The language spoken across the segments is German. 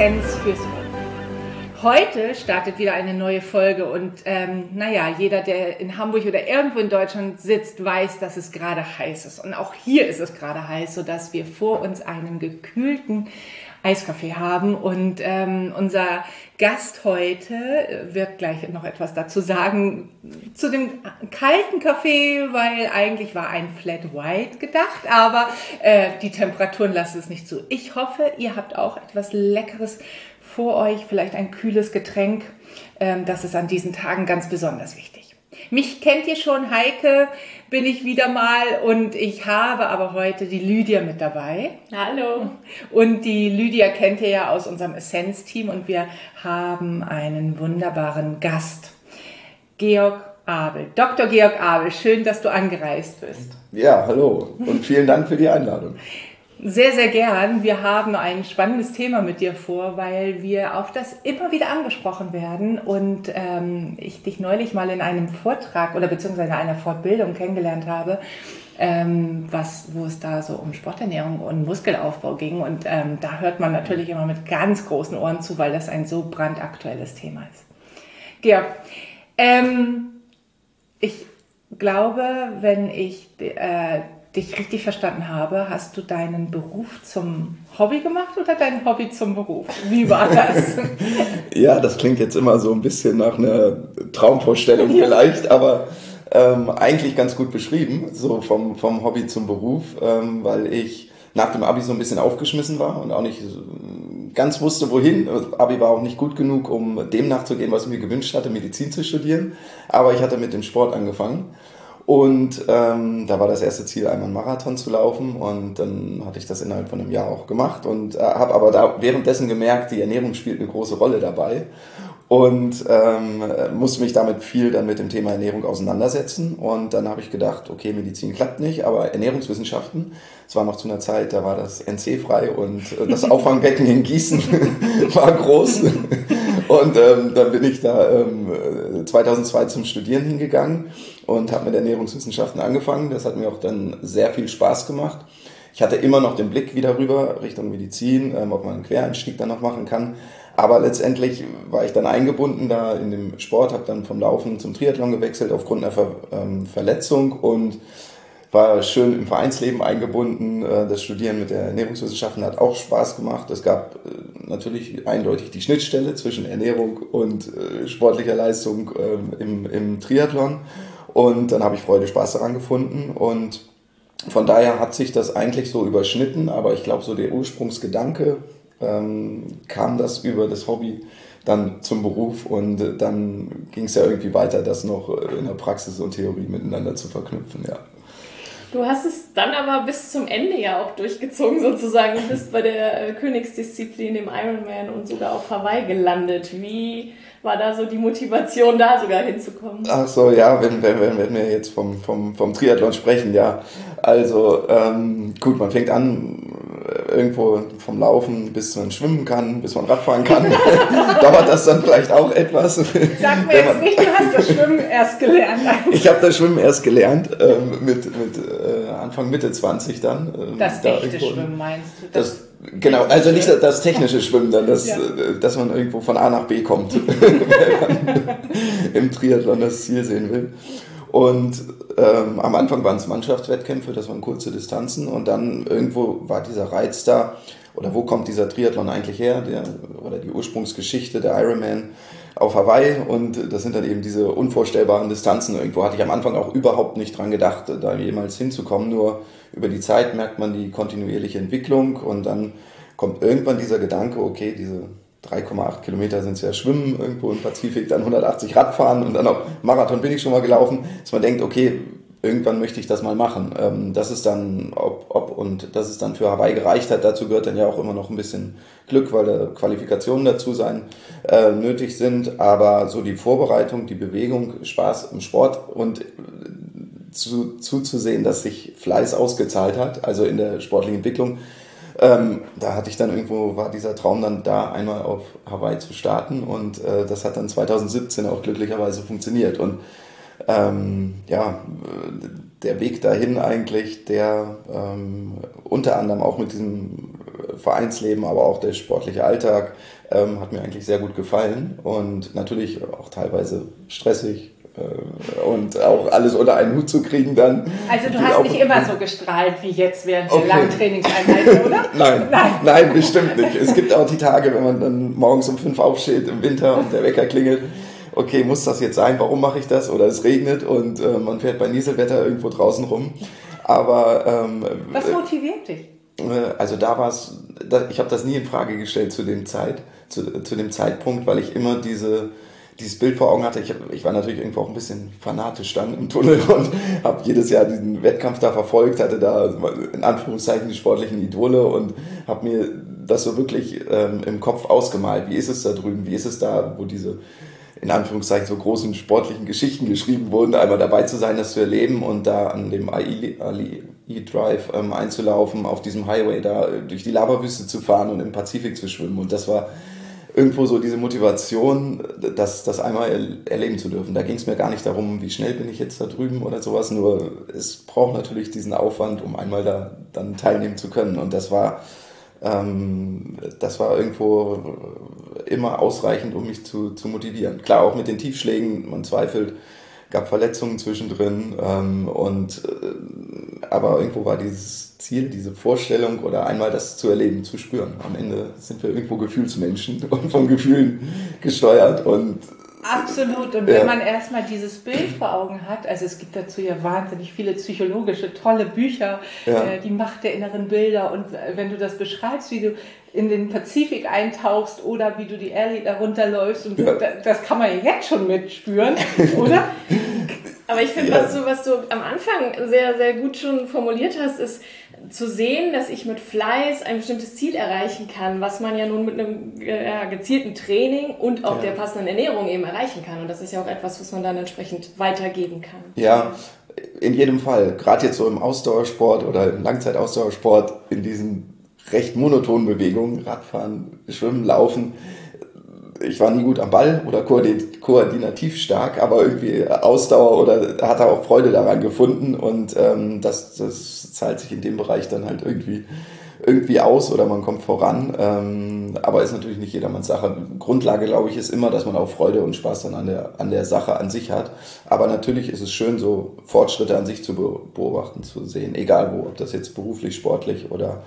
Essenz fürs Ohr. Heute startet wieder eine neue Folge und jeder, der in Hamburg oder irgendwo in Deutschland sitzt, weiß, dass es gerade heiß ist. Und auch hier ist es gerade heiß, sodass wir vor uns einen gekühlten Eiskaffee haben. Und unser Gast heute wird gleich noch etwas dazu sagen zu dem kalten Kaffee, weil eigentlich war ein Flat White gedacht, aber die Temperaturen lassen es nicht zu. Ich hoffe, ihr habt auch etwas Leckeres vor euch, vielleicht ein kühles Getränk. Das ist an diesen Tagen ganz besonders wichtig. Mich kennt ihr schon, Heike bin ich wieder mal und ich habe aber heute die Lydia mit dabei. Hallo. Und die Lydia kennt ihr ja aus unserem Essenz-Team und wir haben einen wunderbaren Gast, Georg Abel. Dr. Georg Abel, schön, dass du angereist bist. Ja, hallo und vielen Dank für die Einladung. Sehr, sehr gern. Wir haben ein spannendes Thema mit dir vor, weil wir auf das immer wieder angesprochen werden und ich dich neulich mal in einem Vortrag oder beziehungsweise in einer Fortbildung kennengelernt habe, wo es da so um Sporternährung und Muskelaufbau ging und da hört man natürlich immer mit ganz großen Ohren zu, weil das ein so brandaktuelles Thema ist. Georg, ich glaube, wenn ich dich richtig verstanden habe, hast du deinen Beruf zum Hobby gemacht oder dein Hobby zum Beruf? Wie war das? Ja, das klingt jetzt immer so ein bisschen nach einer Traumvorstellung vielleicht, aber eigentlich ganz gut beschrieben, so vom Hobby zum Beruf, weil ich nach dem Abi so ein bisschen aufgeschmissen war und auch nicht ganz wusste, wohin. Das Abi war auch nicht gut genug, um dem nachzugehen, was ich mir gewünscht hatte, Medizin zu studieren, aber ich hatte mit dem Sport angefangen. Und da war das erste Ziel, einmal einen Marathon zu laufen und dann hatte ich das innerhalb von einem Jahr auch gemacht und habe aber da währenddessen gemerkt, die Ernährung spielt eine große Rolle dabei und musste mich damit viel dann mit dem Thema Ernährung auseinandersetzen und dann habe ich gedacht, okay, Medizin klappt nicht, aber Ernährungswissenschaften, es war noch zu einer Zeit, da war das NC frei und das Auffangbecken in Gießen war groß und dann bin ich da 2002 zum Studieren hingegangen und habe mit Ernährungswissenschaften angefangen. Das hat mir auch dann sehr viel Spaß gemacht. Ich hatte immer noch den Blick wieder rüber Richtung Medizin, ob man einen Quereinstieg dann noch machen kann. Aber letztendlich war ich dann eingebunden da in dem Sport, habe dann vom Laufen zum Triathlon gewechselt aufgrund einer Verletzung und war schön im Vereinsleben eingebunden. Das Studieren mit der Ernährungswissenschaften hat auch Spaß gemacht. Es gab natürlich eindeutig die Schnittstelle zwischen Ernährung und sportlicher Leistung im Triathlon. Und dann habe ich Freude, Spaß daran gefunden und von daher hat sich das eigentlich so überschnitten, aber ich glaube, so der Ursprungsgedanke kam das über das Hobby dann zum Beruf und dann ging es ja irgendwie weiter, das noch in der Praxis und Theorie miteinander zu verknüpfen, ja. Du hast es dann aber bis zum Ende ja auch durchgezogen sozusagen. Du bist bei der Königsdisziplin im Ironman und sogar auf Hawaii gelandet. Wie war da so die Motivation, da sogar hinzukommen? Ach so, ja, wenn wir jetzt vom Triathlon sprechen, ja. Also gut, man fängt an irgendwo vom Laufen, bis man schwimmen kann, bis man Radfahren kann. Dauert das dann vielleicht auch etwas. Sag mir jetzt nicht, du hast das Schwimmen erst gelernt. Ich habe das Schwimmen erst gelernt, mit Anfang, Mitte 20 dann. Das echte Schwimmen meinst du? Genau, also nicht das technische Schwimmen, dann dass man irgendwo von A nach B kommt, wenn man im Triathlon das Ziel sehen will. Und am Anfang waren es Mannschaftswettkämpfe, das waren kurze Distanzen und dann irgendwo war dieser Reiz da, oder wo kommt dieser Triathlon eigentlich her, oder die Ursprungsgeschichte der Ironman auf Hawaii und das sind dann eben diese unvorstellbaren Distanzen. Irgendwo hatte ich am Anfang auch überhaupt nicht dran gedacht, da jemals hinzukommen, nur über die Zeit merkt man die kontinuierliche Entwicklung und dann kommt irgendwann dieser Gedanke, okay, diese 3,8 Kilometer sind es ja Schwimmen irgendwo im Pazifik, dann 180 Radfahren und dann auch Marathon bin ich schon mal gelaufen, dass man denkt, okay, irgendwann möchte ich das mal machen. Das ist dann, und dass es dann für Hawaii gereicht hat, dazu gehört dann ja auch immer noch ein bisschen Glück, weil da Qualifikationen dazu nötig sind, aber so die Vorbereitung, die Bewegung, Spaß im Sport und zuzusehen, dass sich Fleiß ausgezahlt hat, also in der sportlichen Entwicklung, da hatte ich dann irgendwo, war dieser Traum dann da, einmal auf Hawaii zu starten und das hat dann 2017 auch glücklicherweise funktioniert und der Weg dahin eigentlich, der unter anderem auch mit diesem Veeinsleben, aber auch der sportliche Alltag hat mir eigentlich sehr gut gefallen und natürlich auch teilweise stressig und auch alles unter einen Hut zu kriegen dann. Also du hast nicht immer so gestrahlt wie jetzt während der langen Trainingseinheiten, oder? Nein, bestimmt nicht. Es gibt auch die Tage, wenn man dann morgens um 5 aufsteht im Winter und der Wecker klingelt. Okay, muss das jetzt sein? Warum mache ich das? Oder es regnet und man fährt bei Nieselwetter irgendwo draußen rum. Aber was motiviert dich? Also da war es, ich habe das nie in Frage gestellt zu dem Zeitpunkt, weil ich immer dieses Bild vor Augen hatte. Ich war natürlich irgendwo auch ein bisschen fanatisch dann im Tunnel und habe jedes Jahr diesen Wettkampf da verfolgt, hatte da in Anführungszeichen die sportlichen Idole und habe mir das so wirklich im Kopf ausgemalt. Wie ist es da drüben? Wie ist es da, wo diese in Anführungszeichen so großen sportlichen Geschichten geschrieben wurden, einmal dabei zu sein, das zu erleben und da an dem Ali-Drive einzulaufen, auf diesem Highway da durch die Lavawüste zu fahren und im Pazifik zu schwimmen. Und das war irgendwo so diese Motivation, das einmal erleben zu dürfen. Da ging es mir gar nicht darum, wie schnell bin ich jetzt da drüben oder sowas, nur es braucht natürlich diesen Aufwand, um einmal da dann teilnehmen zu können. Und das war irgendwo immer ausreichend, um mich zu motivieren. Klar, auch mit den Tiefschlägen, man zweifelt, gab Verletzungen zwischendrin, aber irgendwo war dieses Ziel, diese Vorstellung oder einmal das zu erleben, zu spüren. Am Ende sind wir irgendwo Gefühlsmenschen und von Gefühlen gesteuert und absolut. Und wenn man erstmal dieses Bild vor Augen hat, also es gibt dazu ja wahnsinnig viele psychologische, tolle Bücher, die Macht der inneren Bilder. Und wenn du das beschreibst, wie du in den Pazifik eintauchst oder wie du die Ellie da runterläufst, und das kann man ja jetzt schon mitspüren, oder? Aber ich finde, was du am Anfang sehr, sehr gut schon formuliert hast, ist zu sehen, dass ich mit Fleiß ein bestimmtes Ziel erreichen kann, was man ja nun mit einem gezielten Training und auch der passenden Ernährung eben erreichen kann. Und das ist ja auch etwas, was man dann entsprechend weitergeben kann. Ja, in jedem Fall. Gerade jetzt so im Ausdauersport oder im Langzeitausdauersport, in diesen recht monotonen Bewegungen, Radfahren, Schwimmen, Laufen. Ich war nie gut am Ball oder koordinativ stark, aber irgendwie Ausdauer oder hatte auch Freude daran gefunden und das zahlt sich in dem Bereich dann halt irgendwie aus oder man kommt voran, aber ist natürlich nicht jedermanns Sache. Grundlage, glaube ich, ist immer, dass man auch Freude und Spaß dann an der Sache an sich hat, aber natürlich ist es schön, so Fortschritte an sich zu beobachten, zu sehen, egal wo, ob das jetzt beruflich, sportlich oder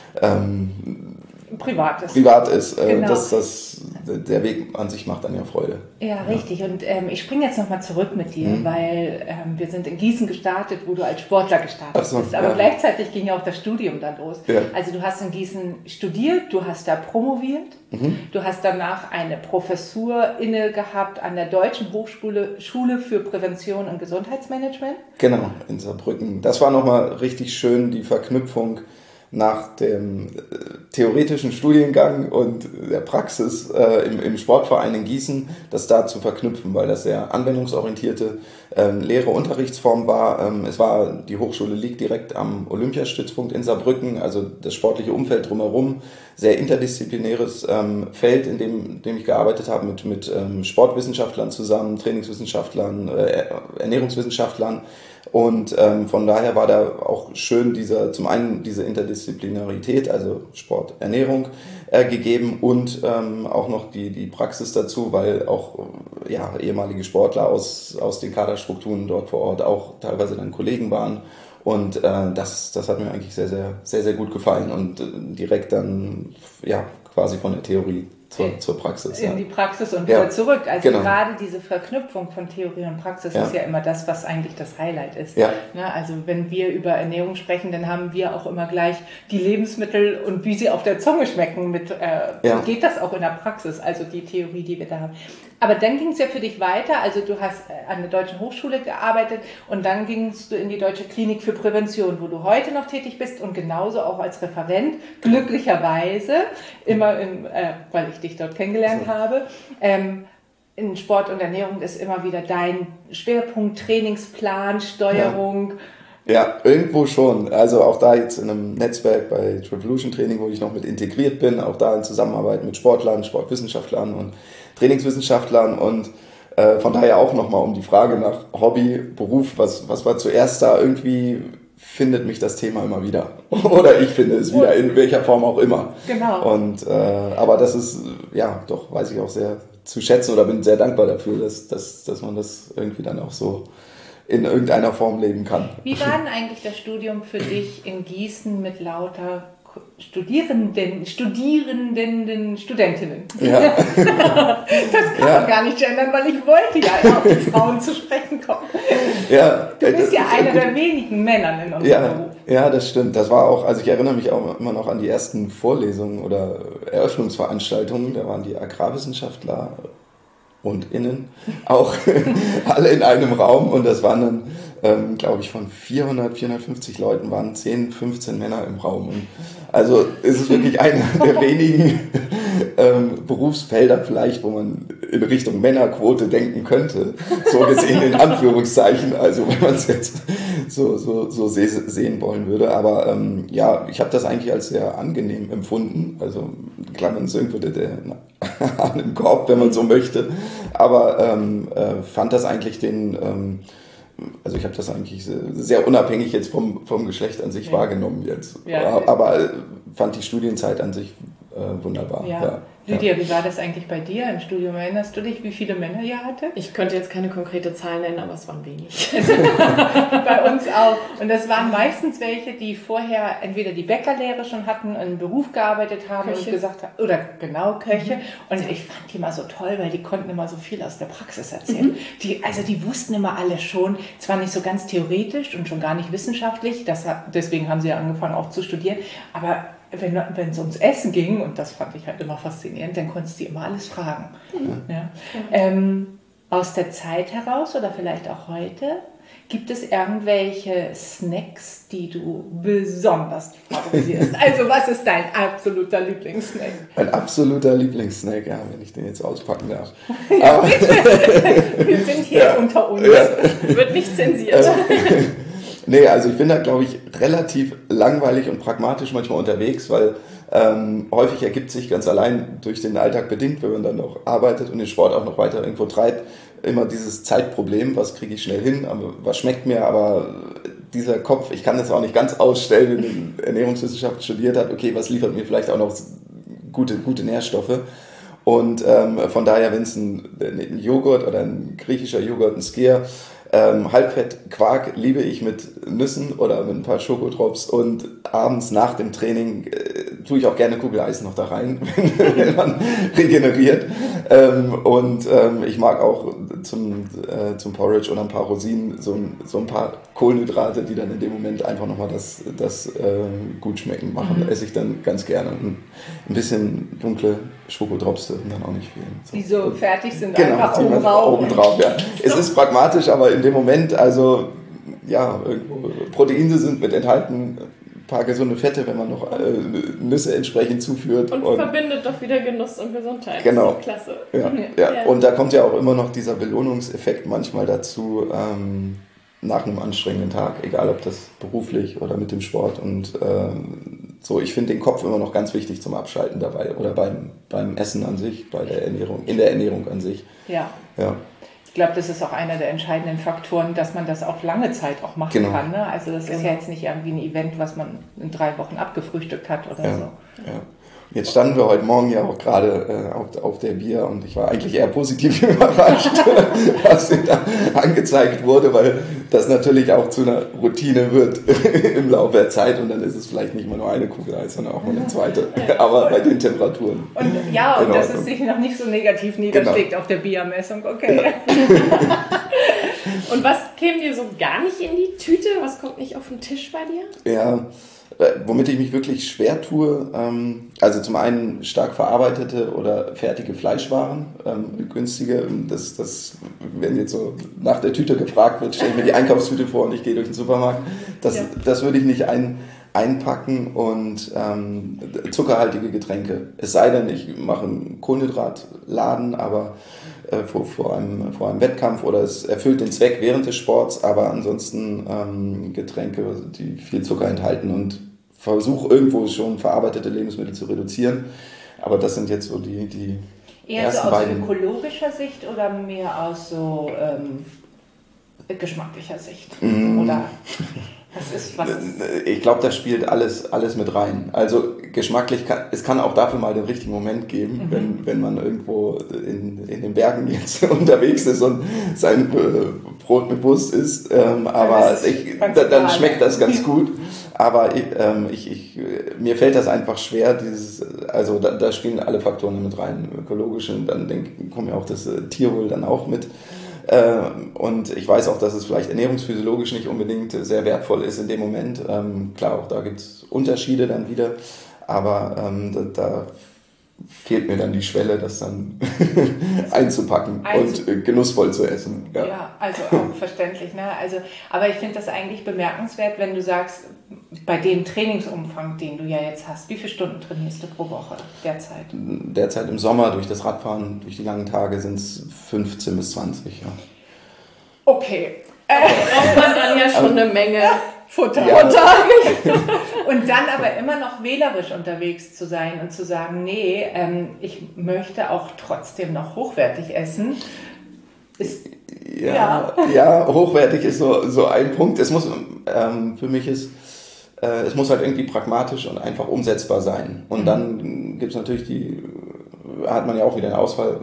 privat ist. Genau. Der Weg an sich macht dann ja Freude. Ja, richtig. Und ich springe jetzt nochmal zurück mit dir, weil wir sind in Gießen gestartet, wo du als Sportler gestartet bist. Aber gleichzeitig ging ja auch das Studium dann los. Ja. Also du hast in Gießen studiert, du hast da promoviert, du hast danach eine Professur inne gehabt an der Deutschen Hochschule für Prävention und Gesundheitsmanagement. Genau, in Saarbrücken. Das war nochmal richtig schön, die Verknüpfung nach dem theoretischen Studiengang und der Praxis im Sportverein in Gießen, das da zu verknüpfen, weil das sehr anwendungsorientierte Lehre-Unterrichtsform war. Es war, die Hochschule liegt direkt am Olympiastützpunkt in Saarbrücken, also das sportliche Umfeld drumherum, sehr interdisziplinäres Feld, in dem ich gearbeitet habe, mit Sportwissenschaftlern zusammen, Trainingswissenschaftlern, Ernährungswissenschaftlern. Und von daher war da auch schön zum einen diese Interdisziplinarität, also Sport, Ernährung gegeben und auch noch die Praxis dazu, weil auch ehemalige Sportler aus den Kaderstrukturen dort vor Ort auch teilweise dann Kollegen waren. Und das hat mir eigentlich sehr, sehr, sehr, sehr gut gefallen und direkt dann quasi von der Theorie zur Praxis. In die Praxis und wieder zurück. Also gerade diese Verknüpfung von Theorie und Praxis ist ja immer das, was eigentlich das Highlight ist. Ja. Ne? Also wenn wir über Ernährung sprechen, dann haben wir auch immer gleich die Lebensmittel und wie sie auf der Zunge schmecken. Geht das auch in der Praxis, also die Theorie, die wir da haben. Aber dann ging es ja für dich weiter, also du hast an der Deutschen Hochschule gearbeitet und dann gingst du in die Deutsche Klinik für Prävention, wo du heute noch tätig bist und genauso auch als Referent, glücklicherweise, immer weil ich dich dort kennengelernt habe, in Sport und Ernährung ist immer wieder dein Schwerpunkt, Trainingsplan, Steuerung. Ja, irgendwo schon. Also auch da jetzt in einem Netzwerk bei Trevolution Training, wo ich noch mit integriert bin, auch da in Zusammenarbeit mit Sportlern, Sportwissenschaftlern und Trainingswissenschaftlern und von daher auch nochmal um die Frage nach Hobby, Beruf, was war zuerst da irgendwie findet mich das Thema immer wieder. Oder ich finde es wieder, in welcher Form auch immer. Genau. Und, aber das ist, ja, doch, weiß ich auch sehr zu schätzen oder bin sehr dankbar dafür, dass man das irgendwie dann auch so in irgendeiner Form leben kann. Wie war denn eigentlich das Studium für dich in Gießen mit lauter Studierenden, Studentinnen? Ja. Das kann man gar nicht gendern, weil ich wollte ja auf die Frauen zu sprechen kommen. Ja, Du bist ja einer der wenigen Männer in unserem Beruf. Ja, das stimmt. Das war auch, also ich erinnere mich auch immer noch an die ersten Vorlesungen oder Eröffnungsveranstaltungen. Da waren die Agrarwissenschaftler und Innen auch alle in einem Raum und das waren dann, glaube ich, von 450 Leuten waren 10, 15 Männer im Raum. Und also es ist wirklich einer der wenigen Berufsfelder vielleicht, wo man in Richtung Männerquote denken könnte, so gesehen in Anführungszeichen, also wenn man es jetzt so sehen wollen würde. Aber ja, ich habe das eigentlich als sehr angenehm empfunden, also klar, man ist irgendwo der an dem Korb, wenn man so möchte, aber fand das eigentlich also ich habe das eigentlich sehr unabhängig jetzt vom Geschlecht an sich wahrgenommen jetzt, aber fand die Studienzeit an sich wunderbar. Ja. Lydia, wie war das eigentlich bei dir im Studium? Erinnerst du dich, wie viele Männer ihr hattet? Ich könnte jetzt keine konkrete Zahl nennen, aber es waren wenig. Bei uns auch. Und das waren meistens welche, die vorher entweder die Bäckerlehre schon hatten, einen Beruf gearbeitet haben Köche. und gesagt haben, oder genau, Köche. Und ich fand die immer so toll, weil die konnten immer so viel aus der Praxis erzählen. Die wussten immer alles schon, zwar nicht so ganz theoretisch und schon gar nicht wissenschaftlich, deswegen haben sie ja angefangen auch zu studieren, aber wenn es ums Essen ging, und das fand ich halt immer faszinierend, dann konntest du immer alles fragen. Ja. Aus der Zeit heraus oder vielleicht auch heute, gibt es irgendwelche Snacks, die du besonders favorisierst? Also was ist dein absoluter Lieblingssnack? Mein absoluter Lieblingssnack, ja, wenn ich den jetzt auspacken darf. Ja, aber, wir sind hier unter uns. Ja. Wird nicht zensiert. Nee, also ich bin da, glaube ich, relativ langweilig und pragmatisch manchmal unterwegs, weil häufig ergibt sich ganz allein durch den Alltag bedingt, wenn man dann noch arbeitet und den Sport auch noch weiter irgendwo treibt, immer dieses Zeitproblem, was kriege ich schnell hin, aber was schmeckt mir, aber dieser Kopf, ich kann das auch nicht ganz ausstellen, wenn man Ernährungswissenschaft studiert hat, okay, was liefert mir vielleicht auch noch gute Nährstoffe. Und von daher, wenn es ein Joghurt oder ein griechischer Joghurt, ein Skyr, Halbfett-Quark liebe ich mit Nüssen oder mit ein paar Schokodrops und abends nach dem Training tue ich auch gerne Kugeleis noch da rein, wenn man regeneriert. Ich mag auch zum Porridge oder ein paar Rosinen so ein paar Kohlenhydrate, die dann in dem Moment einfach nochmal das gut schmecken machen. Esse ich dann ganz gerne. Und ein bisschen dunkle Schokodrops dürfen dann auch nicht fehlen. So. Die so fertig sind, Genau, einfach oben drauf. Ja. Es ist pragmatisch, aber in dem Moment, also ja, Proteine sind mit enthalten, ein paar gesunde Fette, wenn man noch Nüsse entsprechend zuführt. Und verbindet doch wieder Genuss und Gesundheit. Genau. Das ist klasse. Ja. Und da kommt ja auch immer noch dieser Belohnungseffekt manchmal dazu, nach einem anstrengenden Tag, egal ob das beruflich oder mit dem Sport. Und ich finde den Kopf immer noch ganz wichtig zum Abschalten dabei oder beim Essen an sich, in der Ernährung an sich. Ja. Ja. Ich glaube, das ist auch einer der entscheidenden Faktoren, dass man das auf lange Zeit auch machen kann. Ne? Also das ist ja jetzt nicht irgendwie ein Event, was man in 3 Wochen abgefrühstückt hat oder so. Ja. Jetzt standen wir heute Morgen ja auch gerade auf der Bier und ich war eigentlich eher positiv überrascht, was mir da angezeigt wurde, weil das natürlich auch zu einer Routine wird im Laufe der Zeit und dann ist es vielleicht nicht mal nur eine Kugel Eis, sondern auch mal eine zweite, aber bei den Temperaturen. Und dass es sich noch nicht so negativ niederschlägt auf der Biermessung, okay. Ja. Und was käme dir so gar nicht in die Tüte? Was kommt nicht auf den Tisch bei dir? Ja, womit ich mich wirklich schwer tue, also zum einen stark verarbeitete oder fertige Fleischwaren, günstige, wenn jetzt so nach der Tüte gefragt wird, stelle ich mir die Einkaufstüte vor und ich gehe durch den Supermarkt, das würde ich nicht einpacken und zuckerhaltige Getränke. Es sei denn, ich mache einen Kohlenhydratladen, aber vor einem Wettkampf oder es erfüllt den Zweck während des Sports, aber ansonsten Getränke, die viel Zucker enthalten und versuche irgendwo schon verarbeitete Lebensmittel zu reduzieren. Aber das sind jetzt so die eher ersten so aus beiden. ökologischer Sicht oder mehr aus so geschmacklicher Sicht? Oder? Ich glaube, das spielt alles mit rein. Also geschmacklich, es kann auch dafür mal den richtigen Moment geben, wenn man irgendwo in den Bergen jetzt unterwegs ist und sein Brot mit Wurst isst. Aber dann schmeckt das ganz gut. Aber mir fällt das einfach schwer, also da spielen alle Faktoren mit rein. Ökologische, und dann kommt ja auch das Tierwohl dann auch mit. Und ich weiß auch, dass es vielleicht ernährungsphysiologisch nicht unbedingt sehr wertvoll ist in dem Moment. Klar, auch da gibt es Unterschiede dann wieder, aber da fehlt mir dann die Schwelle, das dann einzupacken und genussvoll zu essen. Ja, also auch verständlich. Ne? Also, aber ich finde das eigentlich bemerkenswert, wenn du sagst, bei dem Trainingsumfang, den du ja jetzt hast, wie viele Stunden trainierst du pro Woche derzeit? Derzeit im Sommer durch das Radfahren, durch die langen Tage sind es 15 bis 20. Ja. Okay. Braucht man dann ja schon eine Menge Futter. Ja. Und dann aber immer noch wählerisch unterwegs zu sein und zu sagen, nee, ich möchte auch trotzdem noch hochwertig essen. Ja, hochwertig ist so ein Punkt. Es muss für mich es muss halt irgendwie pragmatisch und einfach umsetzbar sein. Und dann gibt es natürlich hat man ja auch wieder eine Auswahl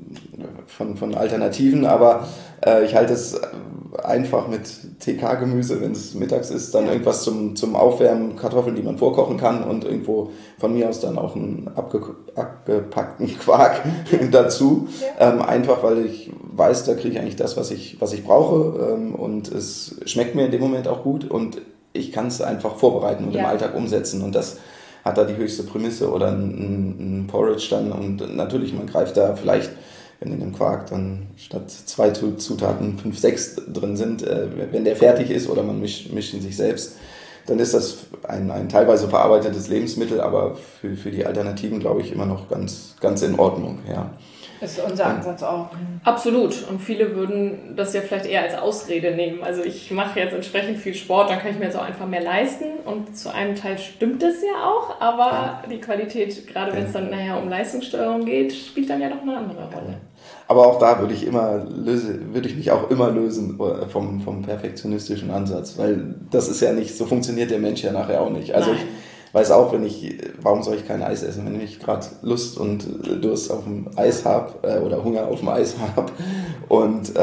von Alternativen, aber ich halte es einfach mit TK-Gemüse, wenn es mittags ist, dann irgendwas zum Aufwärmen, Kartoffeln, die man vorkochen kann und irgendwo von mir aus dann auch einen abgepackten Quark dazu. Ja. Einfach, weil ich weiß, da kriege ich eigentlich das, was ich brauche, und es schmeckt mir in dem Moment auch gut und ich kann es einfach vorbereiten und im Alltag umsetzen, und das hat da die höchste Prämisse, oder ein Porridge dann, und natürlich, man greift da vielleicht, wenn in dem Quark dann statt 2 Zutaten 5, 6 drin sind, wenn der fertig ist oder man mischt ihn sich selbst, dann ist das ein teilweise verarbeitetes Lebensmittel, aber für die Alternativen, glaube ich, immer noch ganz, ganz in Ordnung. Ja. Das ist unser Ansatz auch. Absolut. Und viele würden das ja vielleicht eher als Ausrede nehmen. Also ich mache jetzt entsprechend viel Sport, dann kann ich mir jetzt auch einfach mehr leisten. Und zu einem Teil stimmt es ja auch, aber die Qualität, gerade wenn es dann um Leistungssteuerung geht, spielt dann ja doch eine andere Rolle. Aber auch da würde ich mich auch immer lösen vom perfektionistischen Ansatz, weil das ist ja nicht, so funktioniert der Mensch ja nachher auch nicht. Also ich weiß auch, warum soll ich kein Eis essen, wenn ich gerade Lust und Durst auf dem Eis habe oder Hunger auf dem Eis habe, und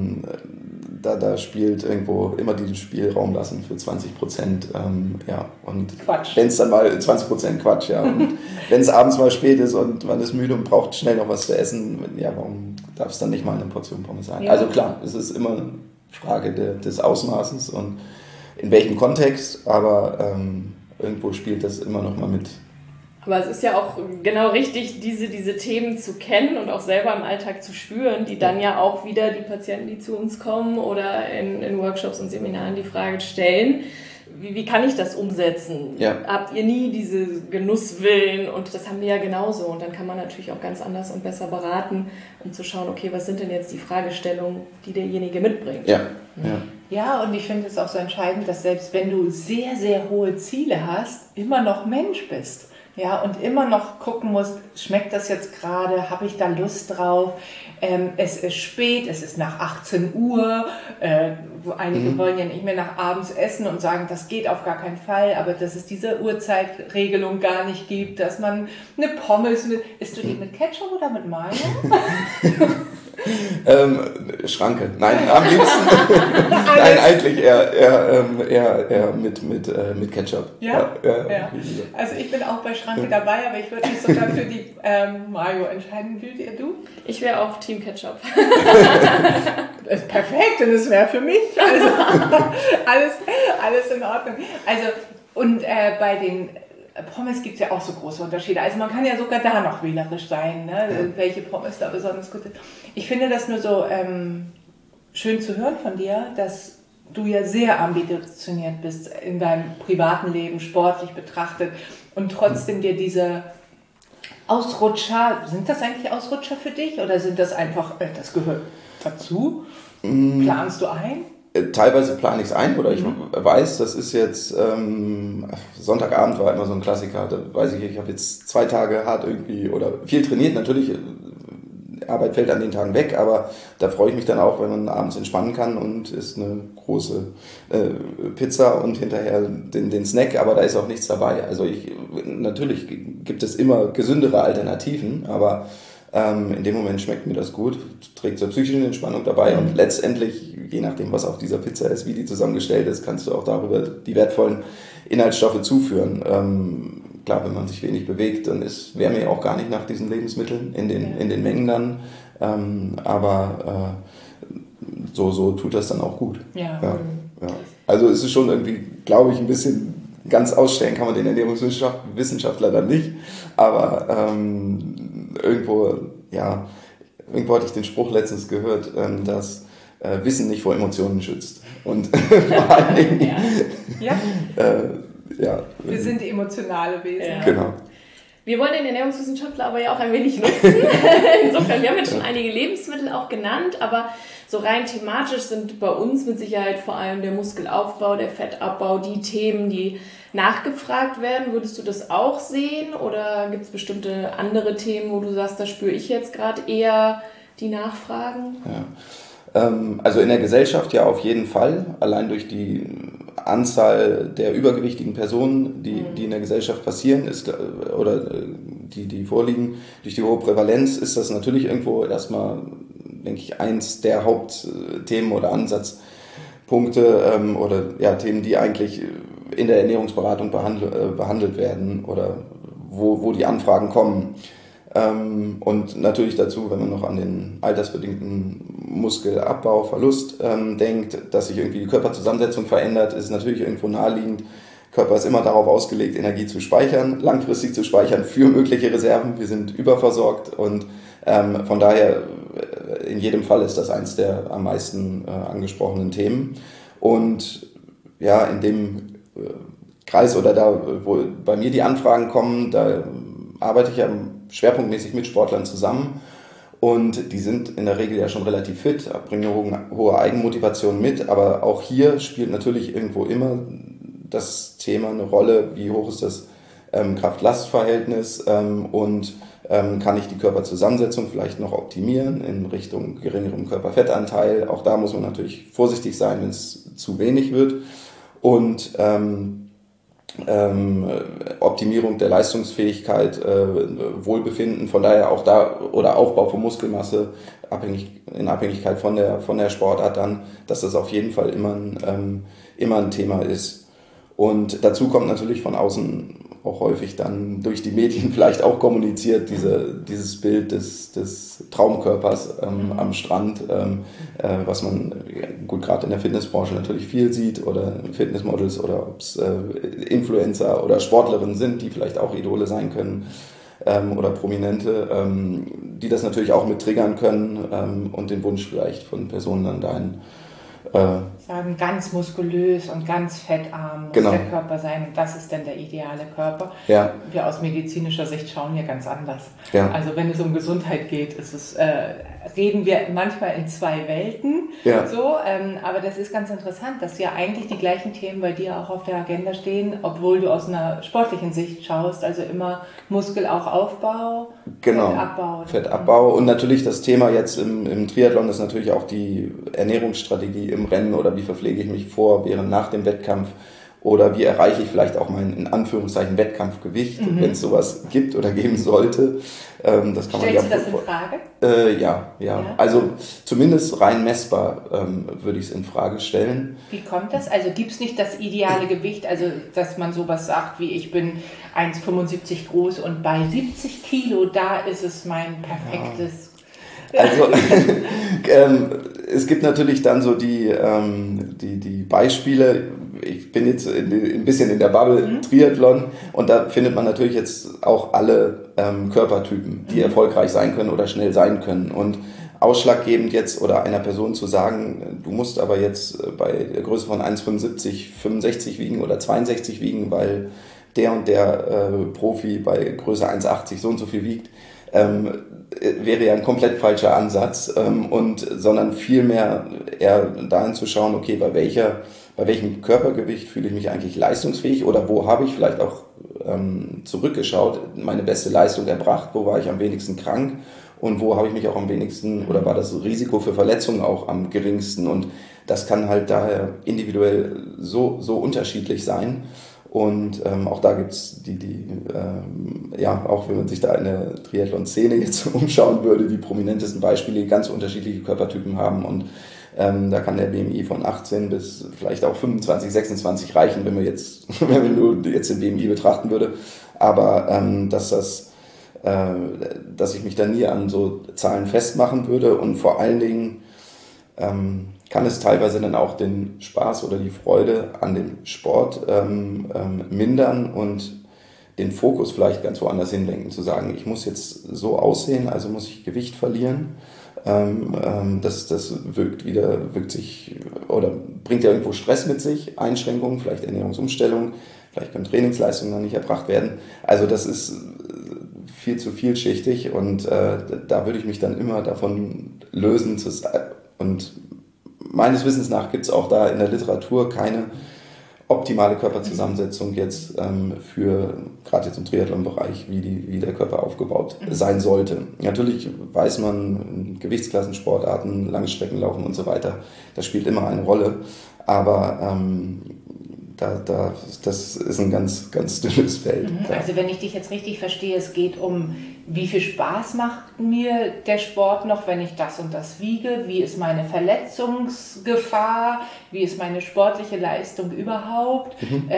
da spielt irgendwo immer diesen Spielraum lassen für 20%, und wenn es dann mal 20% Quatsch, ja, und wenn es abends mal spät ist und man ist müde und braucht schnell noch was zu essen, warum darf es dann nicht mal eine Portion Pommes sein? Ja. Also klar, es ist immer eine Frage des Ausmaßes und in welchem Kontext, aber irgendwo spielt das immer noch mal mit. Aber es ist ja auch genau richtig, diese Themen zu kennen und auch selber im Alltag zu spüren, die dann ja auch wieder die Patienten, die zu uns kommen oder in Workshops und Seminaren die Frage stellen, wie kann ich das umsetzen? Ja. Habt ihr nie diese Genusswillen? Und das haben wir ja genauso. Und dann kann man natürlich auch ganz anders und besser beraten, um zu schauen, okay, was sind denn jetzt die Fragestellungen, die derjenige mitbringt? Ja. Ja, und ich finde es auch so entscheidend, dass selbst wenn du sehr, sehr hohe Ziele hast, immer noch Mensch bist. Ja, und immer noch gucken musst, schmeckt das jetzt gerade, habe ich da Lust drauf? Es ist spät, es ist nach 18 Uhr, einige wollen ja nicht mehr nach abends essen und sagen, das geht auf gar keinen Fall, aber dass es diese Uhrzeitregelung gar nicht gibt, dass man eine Pommes isst du die mit Ketchup oder mit Mayo? Schranke. Nein, am liebsten. Nein, eigentlich eher mit Ketchup. Ja? Ja. Also ich bin auch bei Schranke dabei, aber ich würde mich sogar für die Mayo entscheiden. Du? Ich wäre auch Team Ketchup. Das ist perfekt und es wäre für mich. Also alles in Ordnung. Also und bei den Pommes gibt es ja auch so große Unterschiede. Also man kann ja sogar da noch wählerisch sein, ne? Welche Pommes da besonders gut sind. Ich finde das nur so schön zu hören von dir, dass du ja sehr ambitioniert bist in deinem privaten Leben, sportlich betrachtet, und trotzdem dir diese Ausrutscher, sind das eigentlich Ausrutscher für dich oder sind das einfach, das gehört dazu? Planst du ein? Teilweise plane ich es ein, oder ich weiß, das ist jetzt, Sonntagabend war immer so ein Klassiker, da weiß ich habe jetzt 2 Tage hart irgendwie oder viel trainiert, natürlich Arbeit fällt an den Tagen weg, aber da freue ich mich dann auch, wenn man abends entspannen kann und isst eine große Pizza und hinterher den Snack, aber da ist auch nichts dabei. Also natürlich gibt es immer gesündere Alternativen, aber in dem Moment schmeckt mir das gut, trägt zur psychischen Entspannung dabei und letztendlich, je nachdem, was auf dieser Pizza ist, wie die zusammengestellt ist, kannst du auch darüber die wertvollen Inhaltsstoffe zuführen. Klar, wenn man sich wenig bewegt, dann wäre mir auch gar nicht nach diesen Lebensmitteln in den Mengen dann, aber so tut das dann auch gut. Ja. Also es ist schon irgendwie, glaube ich, ein bisschen ganz ausstellen kann man den Ernährungswissenschaftler dann nicht, aber irgendwo hatte ich den Spruch letztens gehört, dass Wissen nicht vor Emotionen schützt. Und vor allen Dingen, wir sind emotionale Wesen. Ja. Genau. Wir wollen den Ernährungswissenschaftler aber ja auch ein wenig nutzen. Insofern, wir haben jetzt schon einige Lebensmittel auch genannt, aber so rein thematisch sind bei uns mit Sicherheit vor allem der Muskelaufbau, der Fettabbau, die Themen, die nachgefragt werden. Würdest du das auch sehen oder gibt es bestimmte andere Themen, wo du sagst, da spüre ich jetzt gerade eher die Nachfragen? Ja. Also in der Gesellschaft ja auf jeden Fall, allein durch die Anzahl der übergewichtigen Personen, die in der Gesellschaft passieren oder die vorliegen, durch die hohe Prävalenz ist das natürlich irgendwo erstmal, denke ich, eins der Hauptthemen oder Ansatzpunkte oder Themen, die eigentlich in der Ernährungsberatung behandelt werden oder wo die Anfragen kommen. Und natürlich dazu, wenn man noch an den altersbedingten Muskelabbau, Verlust denkt, dass sich irgendwie die Körperzusammensetzung verändert, ist natürlich irgendwo naheliegend. Körper ist immer darauf ausgelegt, Energie zu speichern, langfristig zu speichern für mögliche Reserven. Wir sind überversorgt und von daher in jedem Fall ist das eins der am meisten angesprochenen Themen. Und ja, in dem Kreis oder da, wo bei mir die Anfragen kommen, da arbeite ich ja schwerpunktmäßig mit Sportlern zusammen und die sind in der Regel ja schon relativ fit, bringen eine hohe Eigenmotivation mit, aber auch hier spielt natürlich irgendwo immer das Thema eine Rolle, wie hoch ist das Kraft-Last-Verhältnis und kann ich die Körperzusammensetzung vielleicht noch optimieren in Richtung geringerem Körperfettanteil. Auch da muss man natürlich vorsichtig sein, wenn es zu wenig wird und Optimierung der Leistungsfähigkeit, Wohlbefinden, von daher auch da oder Aufbau von Muskelmasse, in Abhängigkeit von der Sportart dann, dass das auf jeden Fall immer ein Thema ist. Und dazu kommt natürlich von außen auch häufig dann durch die Medien vielleicht auch kommuniziert, dieses Bild des Traumkörpers am Strand, was man gut gerade in der Fitnessbranche natürlich viel sieht oder Fitnessmodels oder ob es Influencer oder Sportlerinnen sind, die vielleicht auch Idole sein können oder Prominente, die das natürlich auch mit triggern können und den Wunsch vielleicht von Personen dann dahin sagen, ganz muskulös und ganz fettarm muss genau. der Körper sein und das ist dann der ideale Körper. Ja. Wir aus medizinischer Sicht schauen hier ganz anders. Ja. Also wenn es um Gesundheit geht, reden wir manchmal in zwei Welten. Ja. Aber das ist ganz interessant, dass ja eigentlich die gleichen Themen bei dir auch auf der Agenda stehen, obwohl du aus einer sportlichen Sicht schaust, also immer Muskelaufbau, genau. Fettabbau. Fettabbau und natürlich das Thema jetzt im Triathlon ist natürlich auch die Ernährungsstrategie im Rennen oder wie verpflege ich mich vor, während, nach dem Wettkampf oder wie erreiche ich vielleicht auch mein, in Anführungszeichen, Wettkampfgewicht, wenn es sowas gibt oder geben sollte. Das kann Stellst man du das in Frage? Ja. Also zumindest rein messbar würde ich es in Frage stellen. Wie kommt das? Also gibt es nicht das ideale Gewicht, also dass man sowas sagt wie ich bin 1,75 groß und bei 70 Kilo, da ist es mein perfektes... Also es gibt natürlich dann so die Beispiele. Ich bin jetzt ein bisschen in der Bubble Triathlon und da findet man natürlich jetzt auch alle Körpertypen, die erfolgreich sein können oder schnell sein können. Und ausschlaggebend jetzt oder einer Person zu sagen, du musst aber jetzt bei der Größe von 1,75, 65 wiegen oder 62 wiegen, weil der und der Profi bei Größe 1,80 so und so viel wiegt, wäre ja ein komplett falscher Ansatz, sondern vielmehr eher dahin zu schauen, okay, bei welchem Körpergewicht fühle ich mich eigentlich leistungsfähig oder wo habe ich vielleicht auch zurückgeschaut, meine beste Leistung erbracht, wo war ich am wenigsten krank und wo habe ich mich auch am wenigsten oder war das Risiko für Verletzungen auch am geringsten. Und das kann halt daher individuell so unterschiedlich sein. Und auch da gibt es auch wenn man sich da in der Triathlon-Szene jetzt umschauen würde, die prominentesten Beispiele, die ganz unterschiedliche Körpertypen haben. Und da kann der BMI von 18 bis vielleicht auch 25, 26 reichen, wenn man nur jetzt den BMI betrachten würde. Aber dass ich mich da nie an so Zahlen festmachen würde, und vor allen Dingen kann es teilweise dann auch den Spaß oder die Freude an dem Sport mindern und den Fokus vielleicht ganz woanders hinlenken, zu sagen, ich muss jetzt so aussehen, also muss ich Gewicht verlieren. Das wirkt sich oder bringt ja irgendwo Stress mit sich, Einschränkungen, vielleicht Ernährungsumstellung, vielleicht können Trainingsleistungen dann nicht erbracht werden. Also das ist viel zu vielschichtig, und da würde ich mich dann immer davon lösen. Und meines Wissens nach gibt es auch da in der Literatur keine optimale Körperzusammensetzung jetzt für gerade jetzt im Triathlon-Bereich, wie der Körper aufgebaut sein sollte. Natürlich weiß man, Gewichtsklassensportarten, Langstreckenlaufen und so weiter, das spielt immer eine Rolle, aber das ist ein ganz, ganz dünnes Feld. Also wenn ich dich jetzt richtig verstehe, es geht um, wie viel Spaß macht mir der Sport noch, wenn ich das und das wiege, wie ist meine Verletzungsgefahr, wie ist meine sportliche Leistung überhaupt.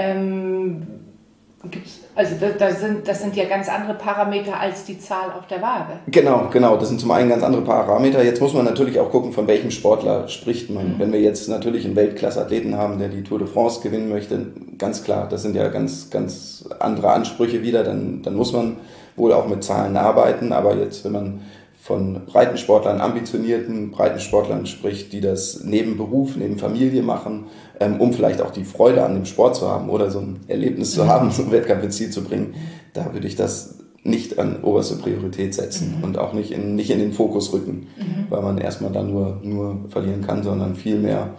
Das sind ja ganz andere Parameter als die Zahl auf der Waage. Genau, das sind zum einen ganz andere Parameter. Jetzt muss man natürlich auch gucken, von welchem Sportler spricht man. Wenn wir jetzt natürlich einen Weltklasse-Athleten haben, der die Tour de France gewinnen möchte, ganz klar, das sind ja ganz, ganz andere Ansprüche wieder, dann muss man wohl auch mit Zahlen arbeiten. Aber jetzt, wenn man von Breitensportlern, ambitionierten Breitensportlern spricht, die das neben Beruf, neben Familie machen, um vielleicht auch die Freude an dem Sport zu haben oder so ein Erlebnis zu haben, so ein Wettkampf ins Ziel zu bringen, da würde ich das nicht an oberste Priorität setzen und auch nicht in den Fokus rücken, weil man erstmal dann nur verlieren kann, sondern vielmehr,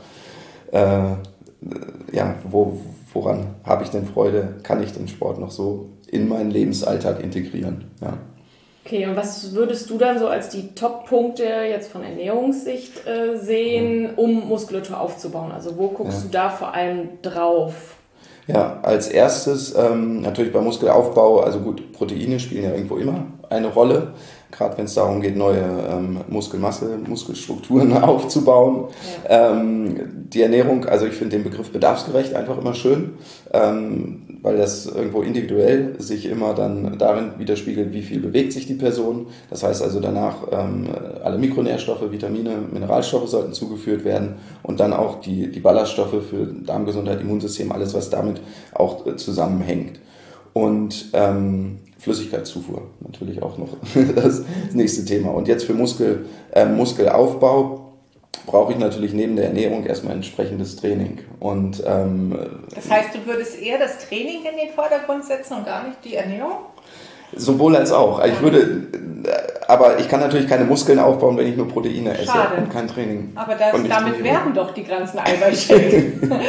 woran habe ich denn Freude, kann ich den Sport noch so in meinen Lebensalltag integrieren, ja. Okay, und was würdest du dann so als die Top-Punkte jetzt von Ernährungssicht sehen, um Muskulatur aufzubauen? Also wo guckst du da vor allem drauf? Ja, als erstes natürlich beim Muskelaufbau, also gut, Proteine spielen ja irgendwo immer eine Rolle, gerade wenn es darum geht, neue Muskelmasse, Muskelstrukturen aufzubauen. Ja. Die Ernährung, also ich finde den Begriff bedarfsgerecht einfach immer schön, weil das irgendwo individuell sich immer dann darin widerspiegelt, wie viel bewegt sich die Person. Das heißt also danach alle Mikronährstoffe, Vitamine, Mineralstoffe sollten zugeführt werden und dann auch die Ballaststoffe für Darmgesundheit, Immunsystem, alles was damit auch zusammenhängt. Und Flüssigkeitszufuhr natürlich auch noch das nächste Thema. Und jetzt für Muskelaufbau brauche ich natürlich neben der Ernährung erstmal entsprechendes Training. Und, das heißt, du würdest eher das Training in den Vordergrund setzen und gar nicht die Ernährung? Sowohl als auch. Aber ich kann natürlich keine Muskeln aufbauen, wenn ich nur Proteine esse. Schade. Und kein Training. Aber damit werden doch die ganzen Eiweißshakes.